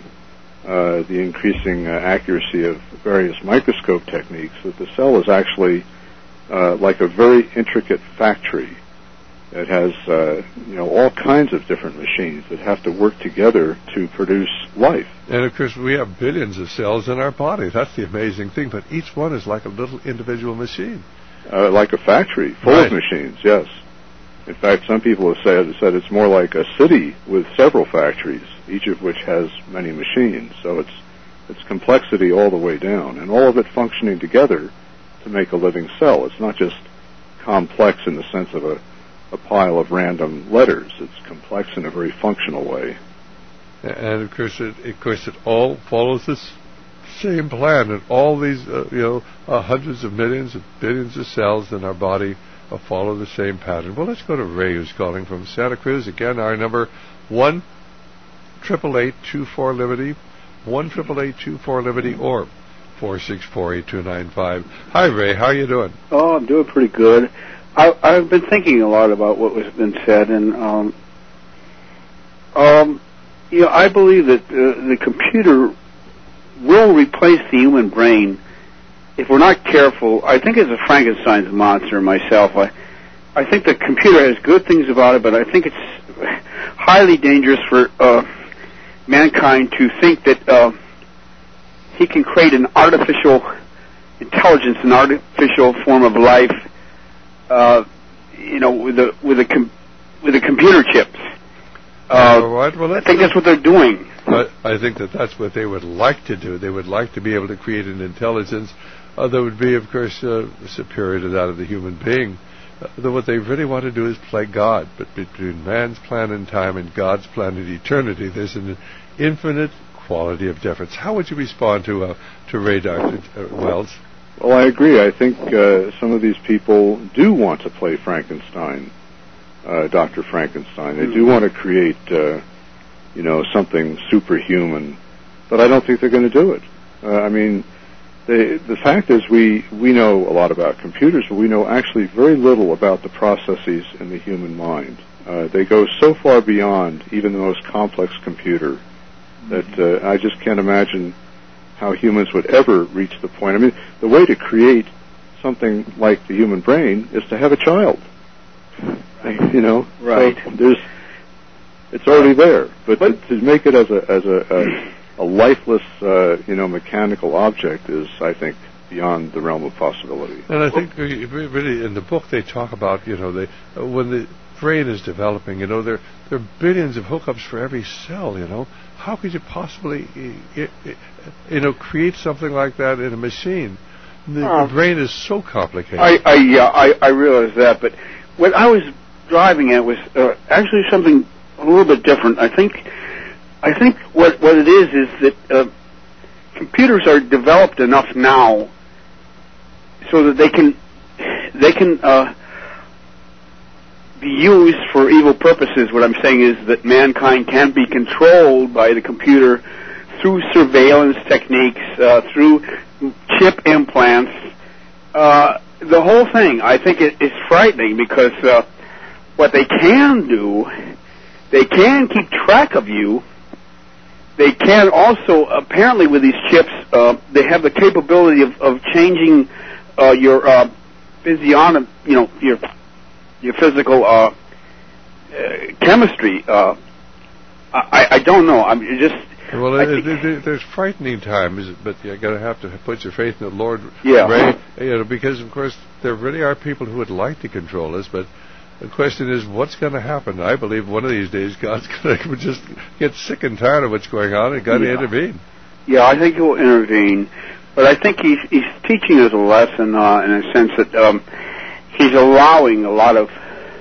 uh, the increasing uh, accuracy of various microscope techniques, that the cell is actually uh, like a very intricate factory. It has, uh, you know, all kinds of different machines that have to work together to produce life. And, of course, we have billions of cells in our body. That's the amazing thing. But each one is like a little individual machine. Uh, like a factory full right. of machines, yes. In fact, some people have said, said it's more like a city with several factories, each of which has many machines. So it's it's complexity all the way down, and all of it functioning together to make a living cell. It's not just complex in the sense of a a pile of random letters. It's complex in a very functional way. And of course, it, of course, it all follows this same plan. And all these, uh, you know, uh, hundreds of millions of billions of cells in our body uh, follow the same pattern. Well, let's go to Ray, who's calling from Santa Cruz. Again, our number one triple eight two four Liberty, one triple eight two four Liberty, or four six four eight two nine five. Hi, Ray. How are you doing? Oh, I'm doing pretty good. I, I've been thinking a lot about what was been said, and um, um, you know, I believe that uh, the computer will replace the human brain if we're not careful. I think it's a Frankenstein's monster myself. I, I think the computer has good things about it, but I think it's highly dangerous for uh, mankind to think that uh, he can create an artificial intelligence, an artificial form of life, uh, you know, with the with the com- with the computer chips. Uh, All right. Well, I think that's what they're doing. But I think that that's what they would like to do. They would like to be able to create an intelligence uh, that would be, of course, uh, superior to that of the human being. Uh, what they really want to do is play God. But between man's plan in time and God's plan in eternity, there's an infinite quality of difference. How would you respond to uh, to Ray, Doctor Wells? Well, I agree. I think uh, some of these people do want to play Frankenstein, uh, Doctor Frankenstein. They do want to create, uh, you know, something superhuman, but I don't think they're going to do it. Uh, I mean, they, the fact is we, we know a lot about computers, but we know actually very little about the processes in the human mind. Uh, they go so far beyond even the most complex computer that uh, I just can't imagine how humans would ever reach the point. I mean, the way to create something like the human brain is to have a child. You know, right? So there's, it's already there, but, but to, to make it as a as a a, a lifeless, uh, you know, mechanical object is, I think, beyond the realm of possibility. And I think really in the book they talk about, you know, they when the brain is developing, you know, there there are billions of hookups for every cell. You know, how could you possibly, you know, create something like that in a machine? The, uh, the brain is so complicated. I I, yeah, I I realize that, but what I was driving at was uh, actually something a little bit different. I think I think what what it is is that uh, computers are developed enough now so that they can they can uh, be used for evil purposes. What I'm saying is that mankind can be controlled by the computer through surveillance techniques, uh, through chip implants. Uh, the whole thing, I think, it, is frightening because uh, what they can do, they can keep track of you. They can also, apparently with these chips, uh, they have the capability of, of changing uh, your uh, physiognomy, you know, your your physical uh, uh, chemistry. Uh, I, I don't know. I'm just. Well, it, it, it, there's frightening times, but you're going to have to put your faith in the Lord, yeah. Ray, you know, because, of course, there really are people who would like to control us, but the question is, what's going to happen? I believe one of these days God's going to just get sick and tired of what's going on and got to yeah. intervene. Yeah, I think he'll intervene, but I think he's, he's teaching us a lesson uh, in a sense that um, he's allowing a lot of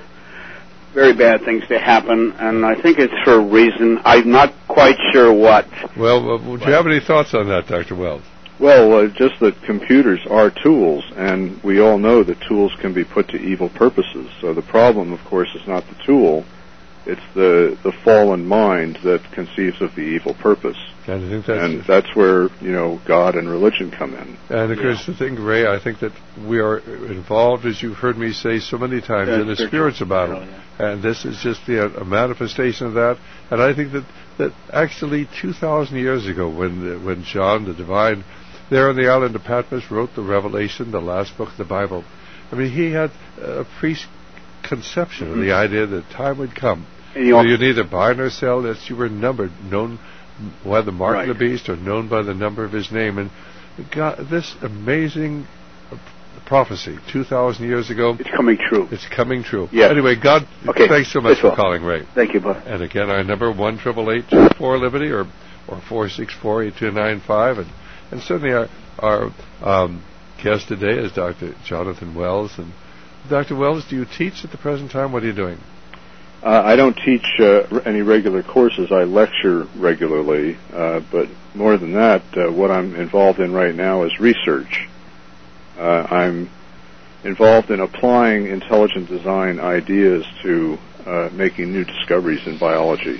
very bad things to happen, and I think it's for a reason. I'm not quite sure what. Well, uh, would you have any thoughts on that, Doctor Wells? Well, uh, just that computers are tools, and we all know that tools can be put to evil purposes. So the problem, of course, is not the tool. It's the, the fallen mind that conceives of the evil purpose. And I think that's, and that's where, you know, God and religion come in. And of course, yeah. the thing, Ray, I think that we are involved, as you've heard me say so many times, yeah, in a spiritual battle. Yeah. And this is just the, a manifestation of that. And I think that, that actually two thousand years ago, when when John, the divine, there on the island of Patmos, wrote the Revelation, the last book of the Bible, I mean, he had a preconception mm-hmm. of the idea that time would come. You well, you neither buy nor sell, that you were numbered, known by the mark right. of the beast, or known by the number of his name. And God, this amazing uh, prophecy, two thousand years ago, it's coming true. It's coming true. Yes. Anyway, God, okay. thanks so much it's for well. calling, Ray. Thank you, bud. And again, our number one triple eight two four Liberty, or or four six four eight two nine five, and and certainly our our um, guest today is Doctor Jonathan Wells. And Doctor Wells, do you teach at the present time? What are you doing? Uh, I don't teach uh, any regular courses. I lecture regularly, uh, but more than that, uh, what I'm involved in right now is research. Uh, I'm involved in applying intelligent design ideas to uh, making new discoveries in biology.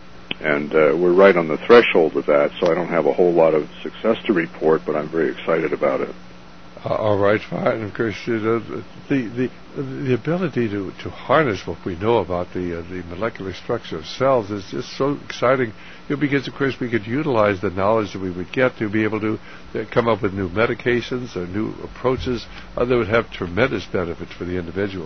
And uh, we're right on the threshold of that, so I don't have a whole lot of success to report, but I'm very excited about it. Uh, all right, fine. Of course, you know, the the the ability to, to harness what we know about the uh, the molecular structure of cells is just so exciting. You know, because of course we could utilize the knowledge that we would get to be able to uh, come up with new medications or new approaches uh, that would have tremendous benefits for the individual.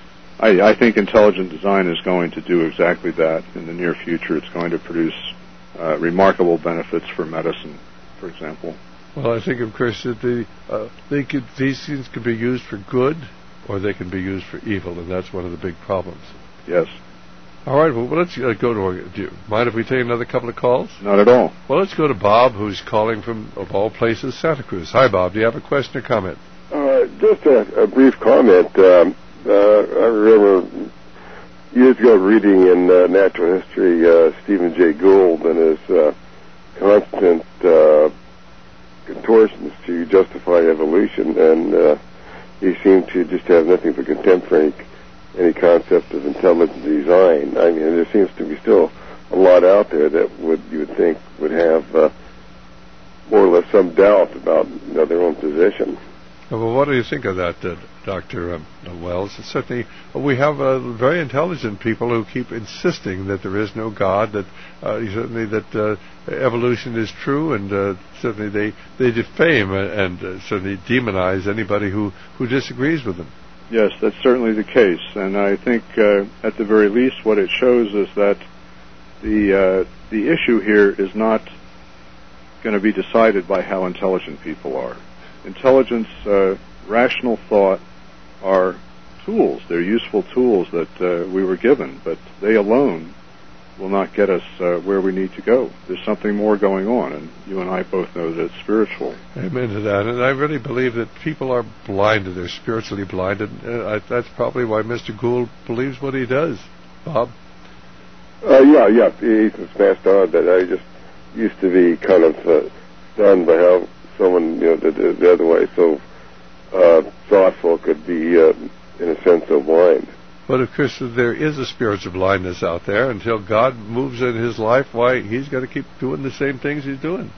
I, I think intelligent design is going to do exactly that in the near future. It's going to produce uh, remarkable benefits for medicine, for example. Well, I think, of course, that the, uh, they could, these things can be used for good or they can be used for evil, and that's one of the big problems. Yes. All right, well, let's uh, go to our... Do you mind if we take another couple of calls? Not at all. Well, let's go to Bob, who's calling from, of all places, Santa Cruz. Hi, Bob. Do you have a question or comment? Uh, just a, a brief comment. Um, uh, I remember years ago reading in uh, natural history uh, Stephen Jay Gould and his uh, constant uh, contortions to justify evolution, and uh, he seemed to just have nothing but contempt for any, any concept of intelligent design. I mean, there seems to be still a lot out there that would you would think would have uh, more or less some doubt about you know, their own position. Well, what do you think of that, uh, Doctor Um, Wells? Certainly, we have uh, very intelligent people who keep insisting that there is no God, that uh, certainly that uh, evolution is true, and uh, certainly they, they defame and uh, certainly demonize anybody who, who disagrees with them. Yes, that's certainly the case, and I think uh, at the very least what it shows is that the uh, the issue here is not going to be decided by how intelligent people are. Intelligence, uh, rational thought are tools. They're useful tools that uh, we were given, but they alone will not get us uh, where we need to go. There's something more going on, and you and I both know that it's spiritual. Amen to that. And I really believe that people are blinded. They're spiritually blinded. Uh, I, that's probably why Mister Gould believes what he does. Bob? Uh, yeah, yeah. He's smashed on, but I just used to be kind of uh, stunned by how someone, you know, the, the, the other way, so uh, thoughtful could be, uh, in a sense, so blind. But of course, there is a spiritual blindness out there. Until God moves in his life, why, he's got to keep doing the same things he's doing.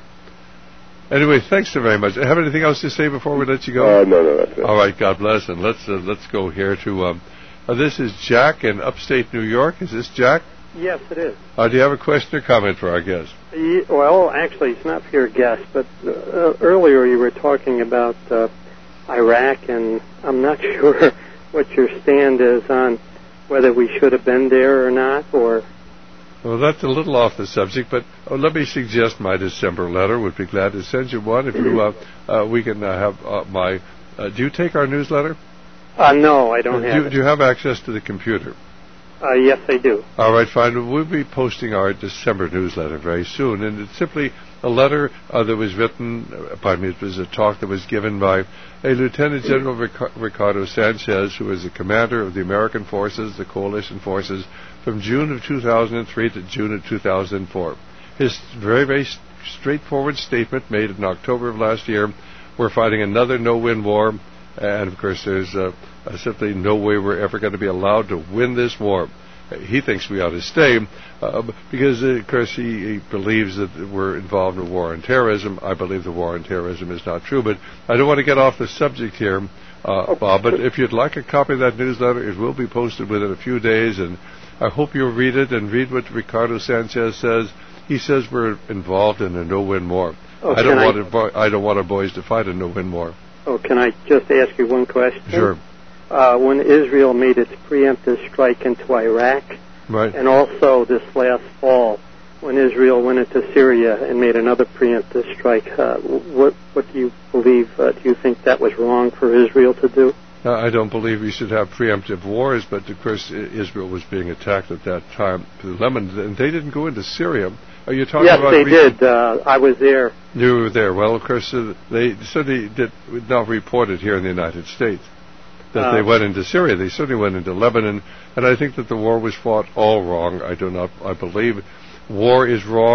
Anyway, thanks so very much. Have anything else to say before we let you go? Uh, no, no, that's it. All right, God bless, and let's uh, let's go here to. Um, uh, this is Jack in upstate New York. Is this Jack? Yes, it is. Uh, do you have a question or comment for our guest? Well, actually, it's not for your guest, but uh, earlier you were talking about uh, Iraq, and I'm not sure what your stand is on whether we should have been there or not, or... Well, that's a little off the subject, but oh, let me suggest my December letter. Would be glad to send you one. If you, uh, uh, we can uh, have uh, my... Uh, do you take our newsletter? Uh, no, I don't uh, have do, it. Do you have access to the computer? Uh, yes, I do. All right, fine. We'll be posting our December newsletter very soon, and it's simply a letter uh, that was written, uh, pardon me, it was a talk that was given by a Lieutenant General Ric- Ricardo Sanchez, who is the commander of the American forces, the coalition forces, from June of two thousand three to June of two thousand four. His very, very straightforward statement made in October of last year, we're fighting another no-win war, and of course there's uh, uh, simply no way we're ever going to be allowed to win this war. He thinks we ought to stay uh, because, uh, of course, he, he believes that we're involved in a war on terrorism. I believe the war on terrorism is not true, but I don't want to get off the subject here, uh, Bob, but if you'd like a copy of that newsletter, it will be posted within a few days, and I hope you'll read it and read what Ricardo Sanchez says. He says we're involved in a no-win war. Oh, I don't I, want to, I don't want our boys to fight a no-win war. Oh, can I just ask you one question? Sure. Uh, when Israel made its preemptive strike into Iraq, right, and also this last fall, when Israel went into Syria and made another preemptive strike, uh, what what do you believe? Uh, do you think that was wrong for Israel to do? Uh, I don't believe we should have preemptive wars, but of course Israel was being attacked at that time. Lebanon, and they didn't go into Syria. Are you talking yes, about? Yes, they recent... did. Uh, I was there. You were there. Well, of course, uh, they certainly did not reported here in the United States that uh, they went into Syria. They certainly went into Lebanon, and I think that the war was fought all wrong. I do not. I believe war is wrong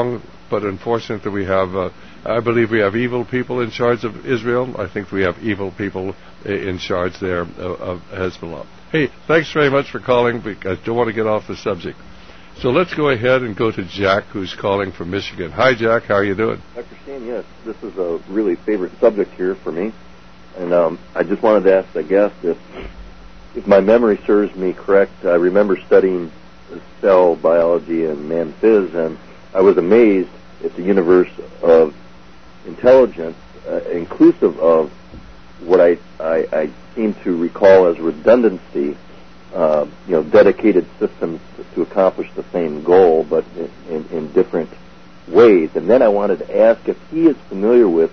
but unfortunately we have, uh, I believe we have evil people in charge of Israel. I think we have evil people in charge there of, of Hezbollah. Hey, thanks very much for calling. I don't want to get off the subject. So let's go ahead and go to Jack, who's calling from Michigan. Hi, Jack. How are you doing? Doctor Stan, yes, this is a really favorite subject here for me. And um, I just wanted to ask the guest if, if my memory serves me correct, I remember studying cell biology and man phys, and I was amazed at the universe of intelligence, uh, inclusive of what I, I, I seem to recall as redundancy, uh, you know, dedicated systems to, to accomplish the same goal, but in, in, in different ways. And then I wanted to ask if he is familiar with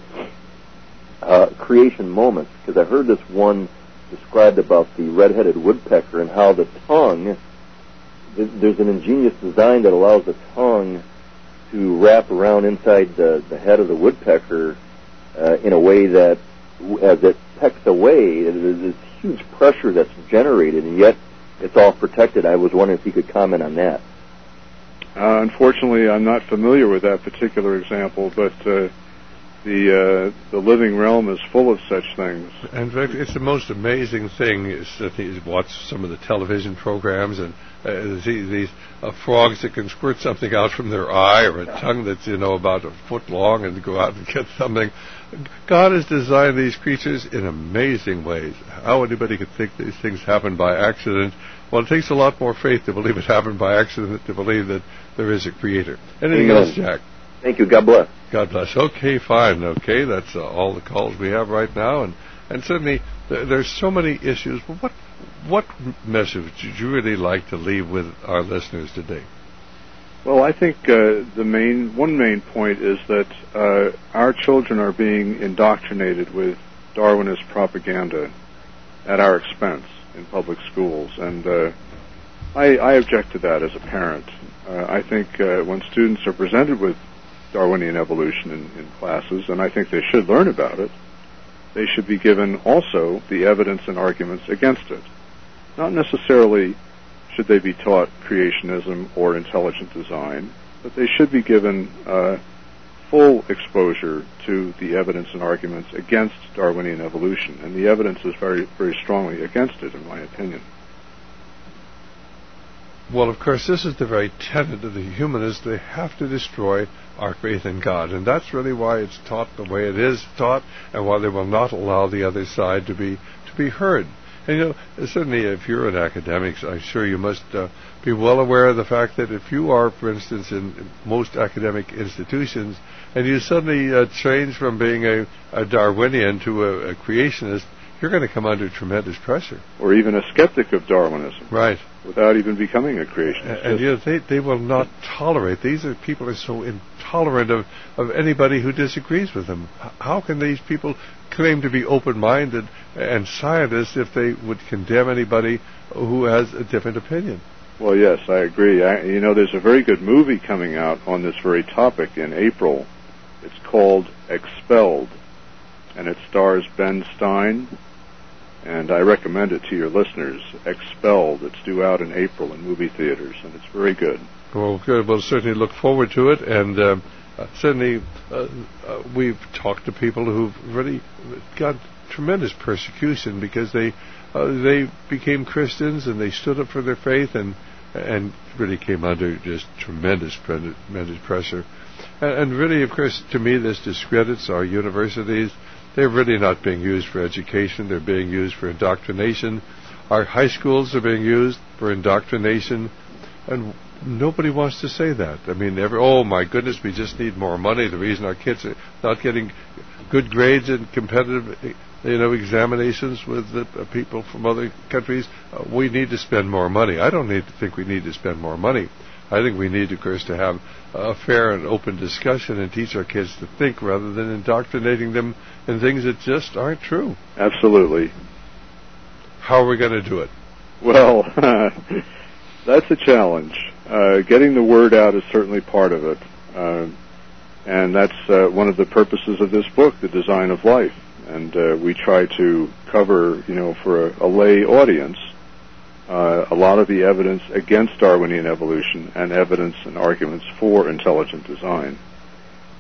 uh, creation moments, because I heard this one described about the red-headed woodpecker and how the tongue, th- there's an ingenious design that allows the tongue to wrap around inside the, the head of the woodpecker uh, in a way that as it pecks away, there's this huge pressure that's generated, and yet it's all protected. I was wondering if you could comment on that. Uh, unfortunately, I'm not familiar with that particular example, but uh, the uh, the living realm is full of such things. In fact, it's the most amazing thing is that you watch some of the television programs and uh, see these uh, frogs that can squirt something out from their eye, or a tongue that's, you know, about a foot long and go out and get something. God has designed these creatures in amazing ways. How anybody could think these things happen by accident? Well, it takes a lot more faith to believe it happened by accident than to believe that there is a creator. Anything Amen. else, Jack? Thank you. God bless. God bless. Okay, fine. Okay, that's uh, all the calls we have right now, and and certainly th- there's so many issues. But what what message would you really like to leave with our listeners today? Well, I think uh, the main one main point is that uh, our children are being indoctrinated with Darwinist propaganda at our expense in public schools, and uh, I, I object to that as a parent. Uh, I think uh, when students are presented with Darwinian evolution in, in classes, and I think they should learn about it, they should be given also the evidence and arguments against it. Not necessarily should they be taught creationism or intelligent design, but they should be given uh, full exposure to the evidence and arguments against Darwinian evolution, and the evidence is very, very strongly against it, in my opinion. Well, of course, this is the very tenet of the humanists. They have to destroy our faith in God, and that's really why it's taught the way it is taught, and why they will not allow the other side to be to be heard. And, you know, certainly if you're an academic, I'm sure you must uh, be well aware of the fact that if you are, for instance, in most academic institutions, and you suddenly uh, change from being a, a Darwinian to a, a creationist, you're going to come under tremendous pressure. Or even a skeptic of Darwinism. Right. Without even becoming a creationist. And, and you know, they, they will not tolerate, these are people are so intolerant of, of anybody who disagrees with them. How can these people claim to be open-minded and scientists if they would condemn anybody who has a different opinion? Well, yes, I agree. I, you know, there's a very good movie coming out on this very topic in April. It's called Expelled, and it stars Ben Stein, and I recommend it to your listeners. Expelled. It's due out in April in movie theaters, and it's very good. Well, good. We'll certainly look forward to it, and uh, uh, certainly uh, uh, we've talked to people who've really got tremendous persecution because they uh, they became Christians and they stood up for their faith and and really came under just tremendous tremendous pressure. And, and really, of course, to me, this discredits our universities. They're really not being used for education. They're being used for indoctrination. Our high schools are being used for indoctrination. And nobody wants to say that. I mean, every, oh, my goodness, we just need more money. The reason our kids are not getting good grades in competitive, you know, examinations with the uh, people from other countries, uh, we need to spend more money. I don't need to think we need to spend more money. I think we need, of course, to have a fair and open discussion and teach our kids to think rather than indoctrinating them in things that just aren't true. Absolutely. How are we going to do it? Well, that's a challenge. Uh, getting the word out is certainly part of it. Uh, and that's uh, one of the purposes of this book, The Design of Life. And uh, we try to cover, you know, for a, a lay audience, Uh, a lot of the evidence against Darwinian evolution and evidence and arguments for intelligent design.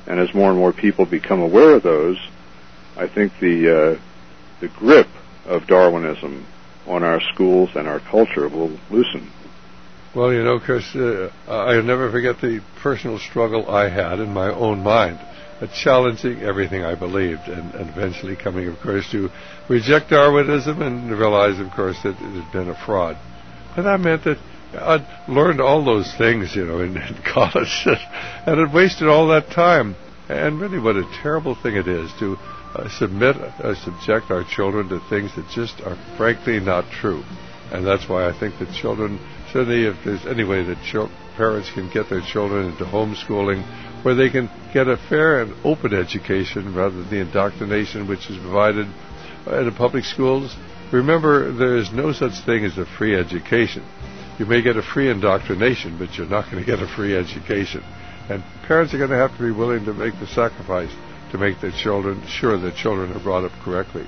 And as more and more people become aware of those, I think the uh, the grip of Darwinism on our schools and our culture will loosen. Well, you know, Chris, uh, I'll never forget the personal struggle I had in my own mind, uh, challenging everything I believed, and, and eventually coming, of course, to reject Darwinism and realize, of course, that it had been a fraud. But that meant that I'd learned all those things, you know, in, in college, and had wasted all that time. And really, what a terrible thing it is to uh, submit, uh, subject our children to things that just are frankly not true. And that's why I think that children, certainly if there's any way that ch- parents can get their children into homeschooling, where they can get a fair and open education rather than the indoctrination which is provided in the public schools. Remember, there is no such thing as a free education. You may get a free indoctrination, but you're not going to get a free education. And parents are going to have to be willing to make the sacrifice to make their children sure that children are brought up correctly.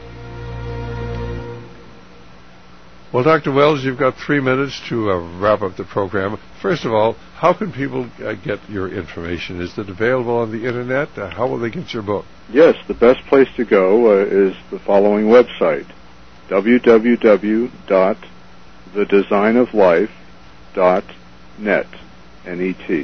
Well, Doctor Wells, you've got three minutes to uh, wrap up the program. First of all, how can people uh, get your information? Is it available on the Internet? Uh, how will they get your book? Yes, the best place to go uh, is the following website, w w w dot the design of life dot net, N E T,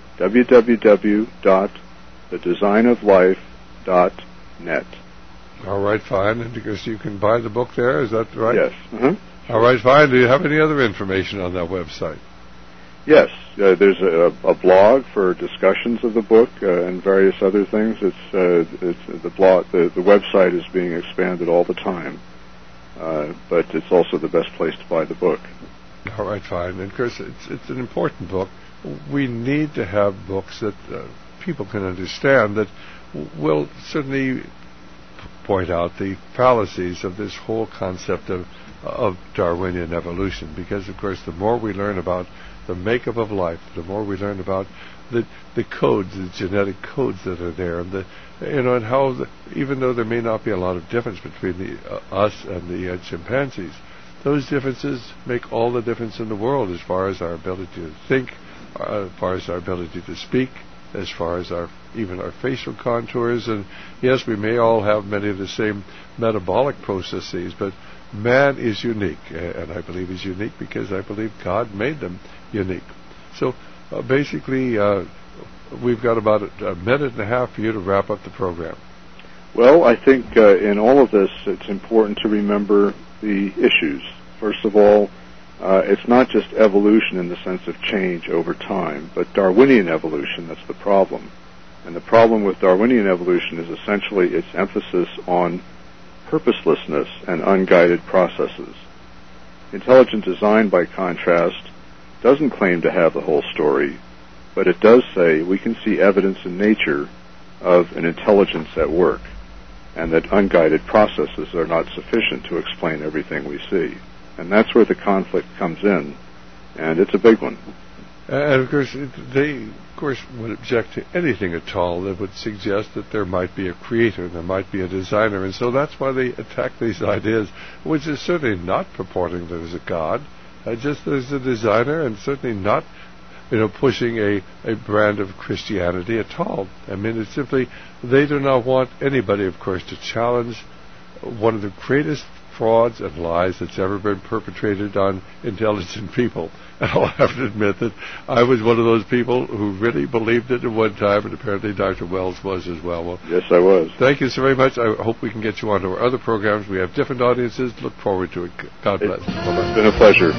w w w dot the design of life dot net. All right, fine. And because you can buy the book there, is that right? Yes. Uh-huh. All right, fine. Do you have any other information on that website? Yes. Uh, there's a, a blog for discussions of the book uh, and various other things. It's, uh, it's the blog. The, the website is being expanded all the time, uh, but it's also the best place to buy the book. All right, fine. And Chris, it's it's an important book. We need to have books that uh, people can understand that will certainly point out the fallacies of this whole concept of of Darwinian evolution, because of course the more we learn about the makeup of life, the more we learn about the the codes, the genetic codes that are there, and the you know and how the, even though there may not be a lot of difference between the uh, us and the uh, chimpanzees, those differences make all the difference in the world as far as our ability to think, uh, as far as our ability to speak, as far as our even our facial contours. And yes, we may all have many of the same metabolic processes, but man is unique, and I believe he's unique because I believe God made them unique. So uh, basically, uh, we've got about a, a minute and a half for you to wrap up the program. Well, I think uh, in all of this, it's important to remember the issues. First of all, uh, it's not just evolution in the sense of change over time, but Darwinian evolution that's the problem. And the problem with Darwinian evolution is essentially its emphasis on purposelessness and unguided processes. Intelligent design, by contrast, doesn't claim to have the whole story, but it does say we can see evidence in nature of an intelligence at work, and that unguided processes are not sufficient to explain everything we see. And that's where the conflict comes in, and it's a big one. And of course, they, of course, would object to anything at all that would suggest that there might be a creator, there might be a designer, and so that's why they attack these ideas, which is certainly not purporting there's a God, uh, just there's a designer, and certainly not, you know, pushing a, a brand of Christianity at all. I mean, it's simply, they do not want anybody, of course, to challenge one of the greatest frauds and lies that's ever been perpetrated on intelligent people. And I'll have to admit that I was one of those people who really believed it at one time, and apparently Doctor Wells was as well. Well, yes, I was. Thank you so very much. I hope we can get you onto our other programs. We have different audiences. Look forward to it. God bless. It's been a pleasure.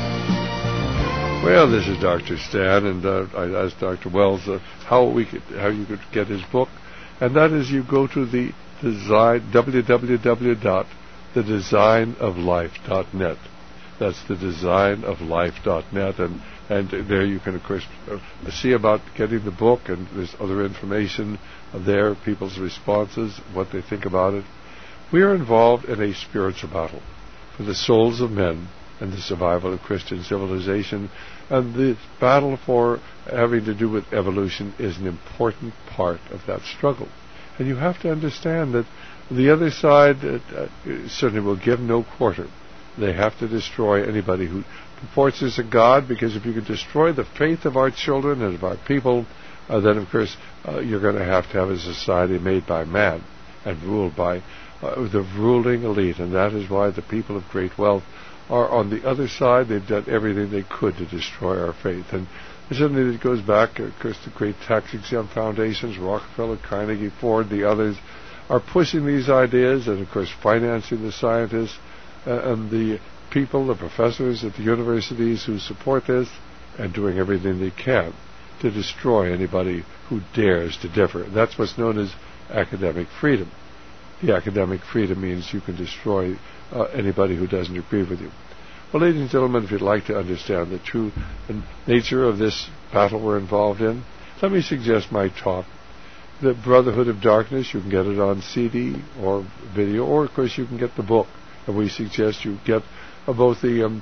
Well, this is Doctor Stan, and uh, I asked Doctor Wells uh, how we could, how you could get his book, and that is you go to the design w w w dot the design of life dot net. That's the design of life dot net, and and there you can of course uh, see about getting the book, and there's other information there, people's responses, what they think about it. We are involved in a spiritual battle for the souls of men and the survival of Christian civilization, and the battle for having to do with evolution is an important part of that struggle. And you have to understand that the other side uh, certainly will give no quarter. They have to destroy anybody who purports as a God, because if you can destroy the faith of our children and of our people, uh, then of course uh, you're going to have to have a society made by man and ruled by uh, the ruling elite, and that is why the people of great wealth are on the other side. They've done everything they could to destroy our faith, and certainly it goes back, of course, to great tax-exempt foundations, Rockefeller, Carnegie, Ford, the others are pushing these ideas, and of course financing the scientists uh, and the people, the professors at the universities who support this, and doing everything they can to destroy anybody who dares to differ. That's what's known as academic freedom. The academic freedom means you can destroy uh, anybody who doesn't agree with you. Well, ladies and gentlemen, if you'd like to understand the true nature of this battle we're involved in, let me suggest my talk, The Brotherhood of Darkness. You can get it on C D or video, or of course you can get the book. And we suggest you get uh, both the um,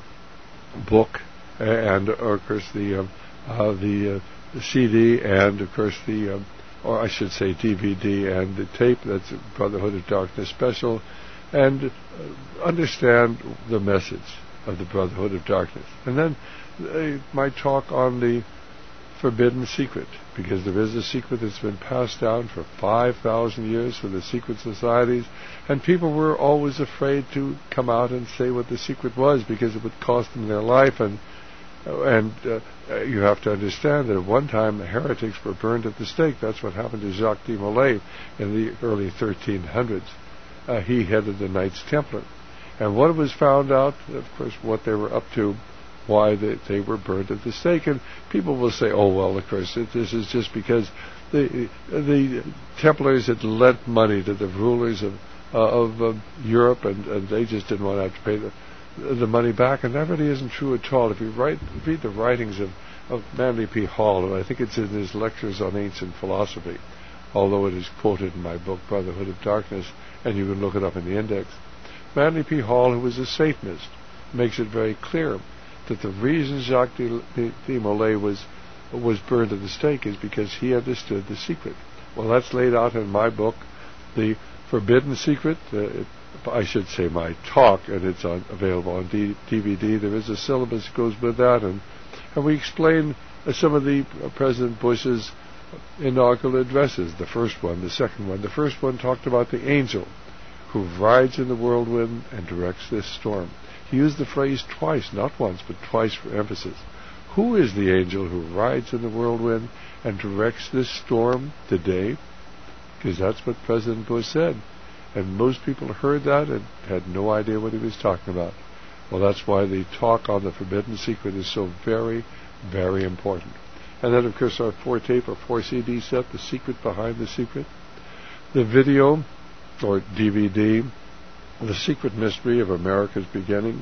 book and, or of course, the um, uh, the, uh, the C D, and of course the, um, or I should say D V D and the tape. That's Brotherhood of Darkness special, and uh, understand the message of the Brotherhood of Darkness. And then uh, my talk on the forbidden secret, because there is a secret that's been passed down for five thousand years for the secret societies, and people were always afraid to come out and say what the secret was because it would cost them their life. And uh, and uh, you have to understand that at one time the heretics were burned at the stake. That's what happened to Jacques de Molay in the early thirteen hundreds. Uh, he headed the Knights Templar. And what was found out, of course, what they were up to, why they, they were burned at the stake. And people will say, oh, well, of course, it, this is just because the the Templars had lent money to the rulers of uh, of um, Europe, and, and they just didn't want to have to pay the, the money back. And that really isn't true at all. If you write, read the writings of, of Manly P. Hall, and I think it's in his lectures on ancient philosophy, although it is quoted in my book, Brotherhood of Darkness, and you can look it up in the index. Manly P. Hall, who was a Satanist, makes it very clear that the reason Jacques de, de, de Molay was was burned at the stake is because he understood the secret. Well, that's laid out in my book, The Forbidden Secret. Uh, it, I should say my talk, and it's on, available on D, DVD. There is a syllabus that goes with that, and, and we explain uh, some of the uh, President Bush's inaugural addresses. The first one, the second one. The first one talked about the angel who rides in the whirlwind and directs this storm. He used the phrase twice, not once, but twice for emphasis. Who is the angel who rides in the whirlwind and directs this storm today? Because that's what President Bush said. And most people heard that and had no idea what he was talking about. Well, that's why the talk on the Forbidden Secret is so very, very important. And then, of course, our four-tape or four-C D set, The Secret Behind the Secret. The video, or D V D, The Secret Mystery of America's Beginnings.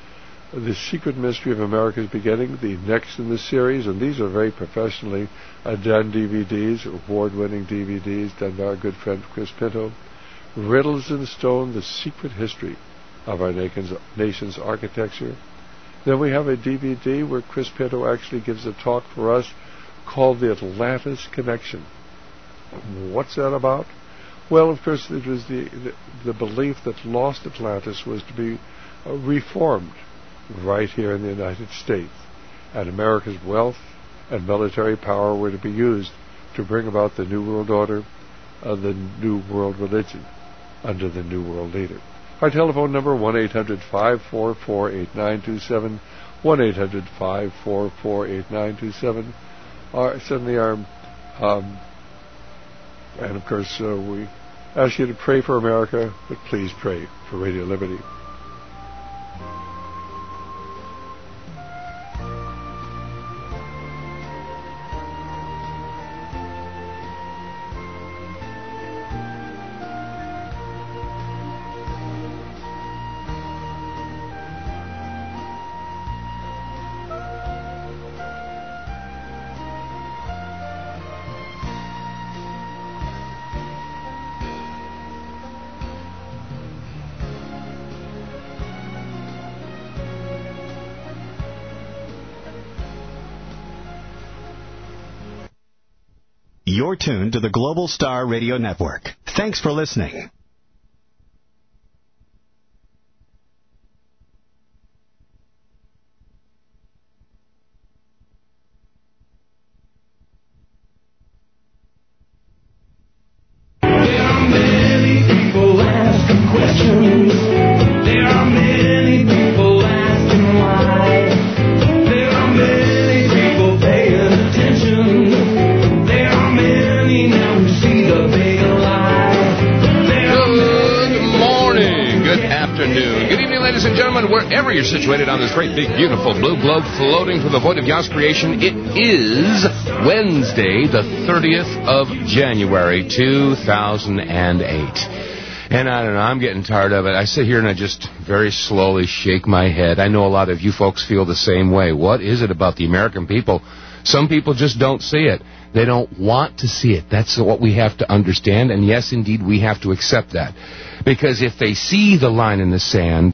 The Secret Mystery of America's Beginning, the next in the series, and these are very professionally uh, done D V Ds, award-winning D V Ds done by our good friend Chris Pinto. Riddles in Stone, The Secret History of Our nation's, nation's Architecture. Then we have a D V D where Chris Pinto actually gives a talk for us called The Atlantis Connection. What's that about? Well, of course, it was the, the, the belief that lost Atlantis was to be uh, reformed right here in the United States, and America's wealth and military power were to be used to bring about the New World Order, uh, the New World Religion, under the New World Leader. Our telephone number, one eight hundred, five four four, eight nine two seven, one eight hundred, five four four, eight nine two seven. Our, certainly our... Um, And, of course, uh, we ask you to pray for America, but please pray for Radio Liberty. You're tuned to the Global Star Radio Network. Thanks for listening. wherever you're situated on this great, big, beautiful blue globe floating through the void of Yah's creation, it is Wednesday, the thirtieth of January, two thousand eight. And I don't know, I'm getting tired of it. I sit here and I just very slowly shake my head. I know a lot of you folks feel the same way. What is it about the American people? Some people just don't see it. They don't want to see it. That's what we have to understand. And yes, indeed, we have to accept that. Because if they see the line in the sand,